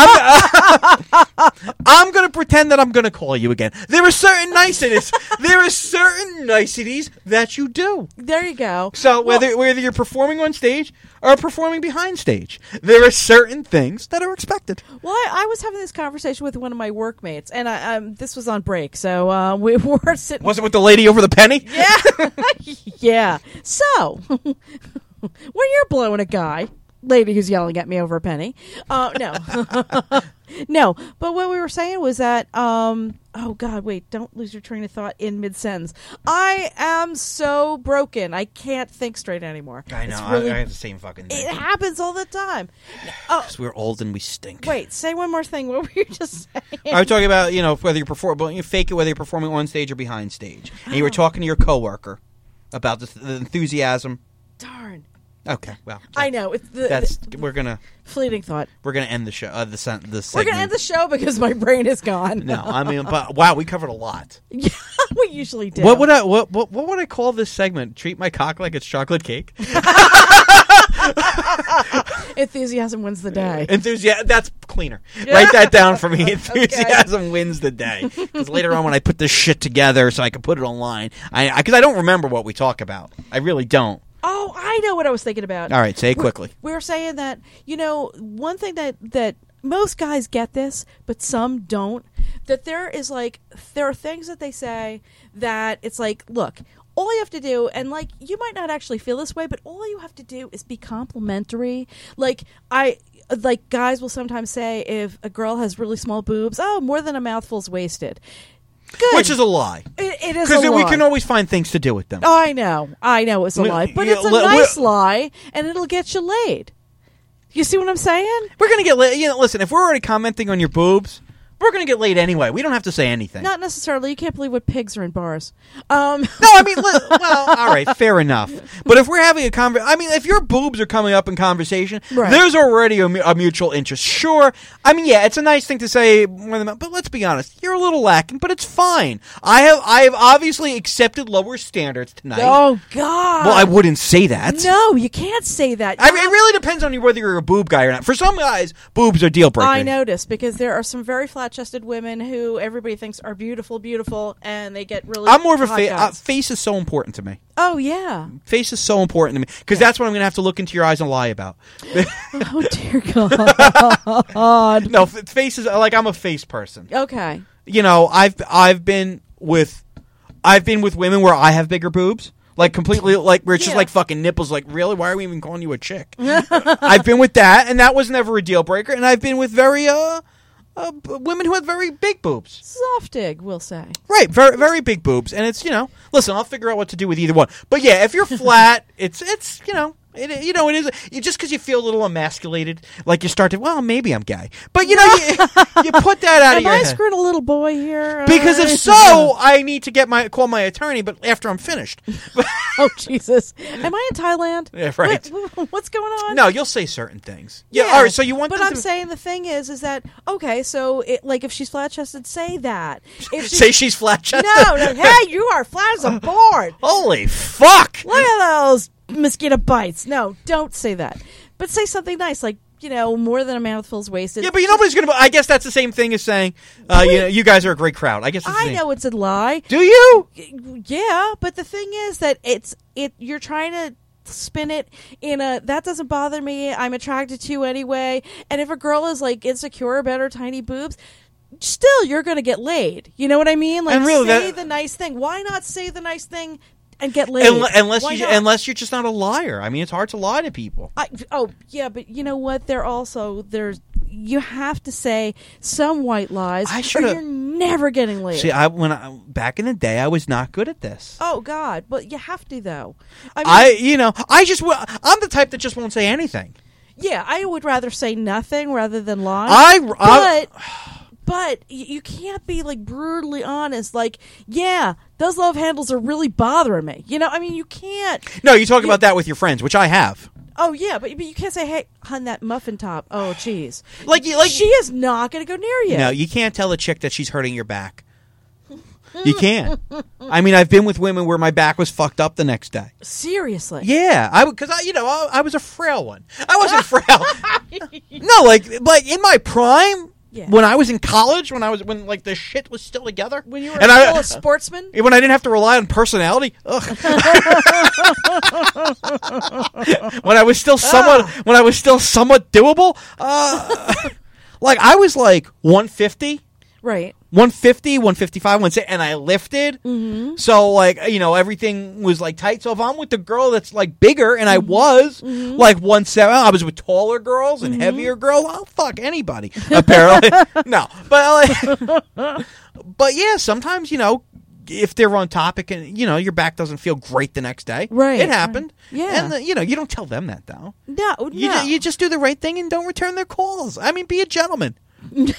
I'm, I'm going to pretend that I'm going to call you again. There are certain niceties. There are certain niceties that you do. There you go. So whether well, whether you're performing on stage or performing behind stage, there are certain things that are expected. Well, I, I was having this conversation with one of my workmates, and I, um, this was on break, so uh, we were sitting... Was it with the lady over the penny? Yeah. Yeah. So, when you're blowing a guy, lady who's yelling at me over a penny, uh, no. No, but what we were saying was that, um, oh, God, wait, don't lose your train of thought in mid-sentence. I am so broken. I can't think straight anymore. I know. It's really, I, I have the same fucking thing. it happens all the time. Oh, Because we're old and we stink. wait, say one more thing. What were you just saying? I was talking about, you know, whether you're performing, you fake it, whether you're performing on stage or behind stage. And you were talking to your coworker about the, the enthusiasm. Darn. Okay, well, I know. It's the, that's the we're gonna fleeting thought. we're gonna end the show. Uh, the sen- the We're segment. going to end the show because my brain is gone. No, I mean, but wow, we covered a lot. Yeah, we usually do. What would I what, what what would I call this segment? Treat my cock like it's chocolate cake. Enthusiasm wins the day. Enthusiasm. That's cleaner. Write that down for me. Enthusiasm okay. wins the day. Because later on, when I put this shit together, so I can put it online, I because I, I don't remember what we talk about. I really don't. Oh, I know what I was thinking about. All right, say it quickly. We were saying that, you know, one thing that, that most guys get this, but some don't, that there is like, there are things that they say that it's like, look, all you have to do, and like, you might not actually feel this way, but all you have to do is be complimentary. Like, I, like, guys will sometimes say if a girl has really small boobs, oh, more than a mouthful's wasted. Good. Which is a lie. It, it is a lie. Because we can always find things to do with them. Oh, I know. I know it's a lie. But yeah, it's a li- nice lie, and it'll get you laid. You see what I'm saying? We're gonna get laid. You know, listen, if we're already commenting on your boobs, we're gonna get laid anyway. We don't have to say anything. Not necessarily. You can't believe what pigs are in bars. Um. No, I mean, li- well, all right, fair enough. But if we're having a conver- I mean, if your boobs are coming up in conversation, Right. there's already a, mu- a mutual interest. Sure, I mean, yeah, it's a nice thing to say, when the- but let's be honest, you're a little lacking, but it's fine. I have, I have obviously accepted lower standards tonight. Oh God. Well, I wouldn't say that. No, you can't say that. I You mean, it have- really depends on you whether you're a boob guy or not. For some guys, boobs are deal breaker. I noticed because there are some very flat-chested women who everybody thinks are beautiful, beautiful, and they get really. I'm more of a hot face. Uh, guys. face is so important to me. Oh yeah. Face is so important to me because that's what I'm going to have to look into your eyes and lie about. Oh dear God. No, f- face is like I'm a face person. Okay. You know, I've I've been with I've been with women where I have bigger boobs, like completely like where it's just Yeah. like fucking nipples. Like, really, why are we even calling you a chick? I've been with that, and that was never a deal breaker. And I've been with very uh, uh b- women who have very big boobs. Softig, we'll say. Right, very very big boobs, and it's you know, listen, I'll figure out what to do with either one. But yeah, if you're flat, it's it's you know, it you know it is you, just because you feel a little emasculated, like you start to well maybe I'm gay, but you know you, you put that out of Am your I head. screwing a little boy here? Because if Uh, so, I need to get my call my attorney, but after I'm finished. Oh Jesus! Am I in Thailand? Yeah, right. What- what's going on? No, you'll say certain things. Yeah, all right. So you want But them I'm to saying the thing is, is that okay? So, it, like, if she's flat chested, say that. If say she's flat chested? no, no, hey, you are flat as a board. Holy fuck! Look at those mosquito bites. No, don't say that. But say something nice, like, you know, more than a mouthful's wasted. Yeah, but you nobody's gonna. I guess that's the same thing as saying, uh, you know, you guys are a great crowd. I guess it's the I same. know it's a lie. Do you? Yeah, but the thing is that it's it. You're trying to spin it in a that doesn't bother me. I'm attracted to you anyway. And if a girl is like insecure about her tiny boobs, still you're gonna get laid. You know what I mean? Like, And really, say that- the nice thing. Why not say the nice thing and get laid? Unle- unless Why you, not? unless you're just not a liar. I mean, it's hard to lie to people. I, oh yeah, but you know what? There also there's you have to say some white lies, I or shoulda- you're never getting laid. See, I when I, back in the day, I was not good at this. Oh God, but you have to though. I mean, I, you know, I just, w- I'm the type that just won't say anything. yeah, I would rather say nothing rather than lie. I, I but but y- you can't be like brutally honest. Like, yeah, those love handles are really bothering me. You know, I mean, you can't. no, you talk You- about that with your friends, which I have. Oh yeah, but, but you can't say, "Hey, hun, that muffin top." Oh, jeez. Like, you, like She is not going to go near you. No, you can't tell a chick that she's hurting your back. You can't. I mean, I've been with women where my back was fucked up the next day. Seriously. Yeah, I because I, you know, I, I was a frail one. I wasn't frail. No, like, like in my prime, Yeah. when I was in college, when I was when like the shit was still together, When you were and still I, a sportsman. when I didn't have to rely on personality, ugh. when I was still somewhat, Ah. when I was still somewhat doable, uh, like I was like one fifty. Right. one fifty, one fifty-five, one sixty, and I lifted. Mm-hmm. So, like, you know, everything was, like, tight. So if I'm with a girl that's, like, bigger, and I was, Mm-hmm. like, one seventy, I was with taller girls and heavier girls, I'll fuck anybody, apparently. No. But, like, but, yeah, sometimes, you know, if they're on topic and, you know, your back doesn't feel great the next day. Right. It happened. Yeah. And, the, you know, you don't tell them that, though. No, You, no. ju- you just do the right thing and don't return their calls. I mean, be a gentleman. Be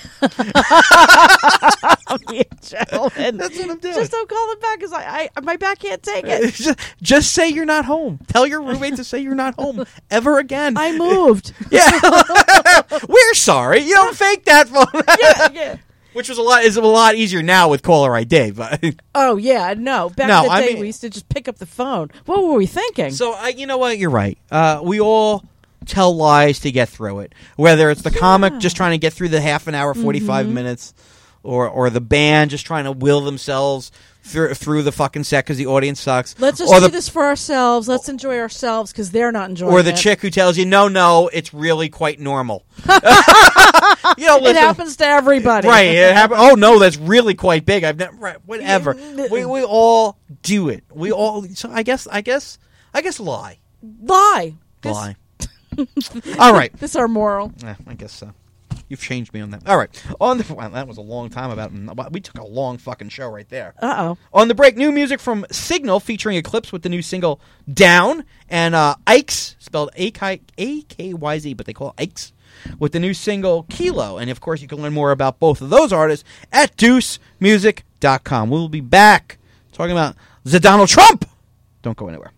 a gentleman. That's what I'm doing. Just don't call them back because I, I, my back can't take it. just, just say you're not home. Tell your roommate to say you're not home ever again. I moved. Yeah, we're sorry. You don't fake that phone. yeah, yeah. Which was a lot is a lot easier now with caller I D. But Oh yeah, no. Back No, in the I day, mean- we used to just pick up the phone. What were we thinking? so I, you know what? You're right. Uh, we all tell lies to get through it. Whether it's the comic just trying to get through the half an hour, forty-five Mm-hmm. minutes, or or the band just trying to will themselves through through the fucking set because the audience sucks. Let's just or do the, this for ourselves. Let's enjoy ourselves because they're not enjoying Or the it. chick who tells you, no, no, it's really quite normal. you know, It listen, happens to everybody. right? It happen- oh no, that's really quite big. I've never, right, whatever. we we all do it. We all. So I guess, I guess, I guess, lie, Lie. This, lie. All right. This is our moral. Eh, I guess so. You've changed me on that. All right. On the wow, that was a long time about. We took a long fucking show right there. Uh oh. On the break, new music from Signal featuring Eclipse with the new single "Down" and uh, Ikes, spelled A K Y Z, but they call it Ikes, with the new single "Kilo." And of course, you can learn more about both of those artists at deuce music dot com. We'll be back talking about the Donald Trump. Don't go anywhere.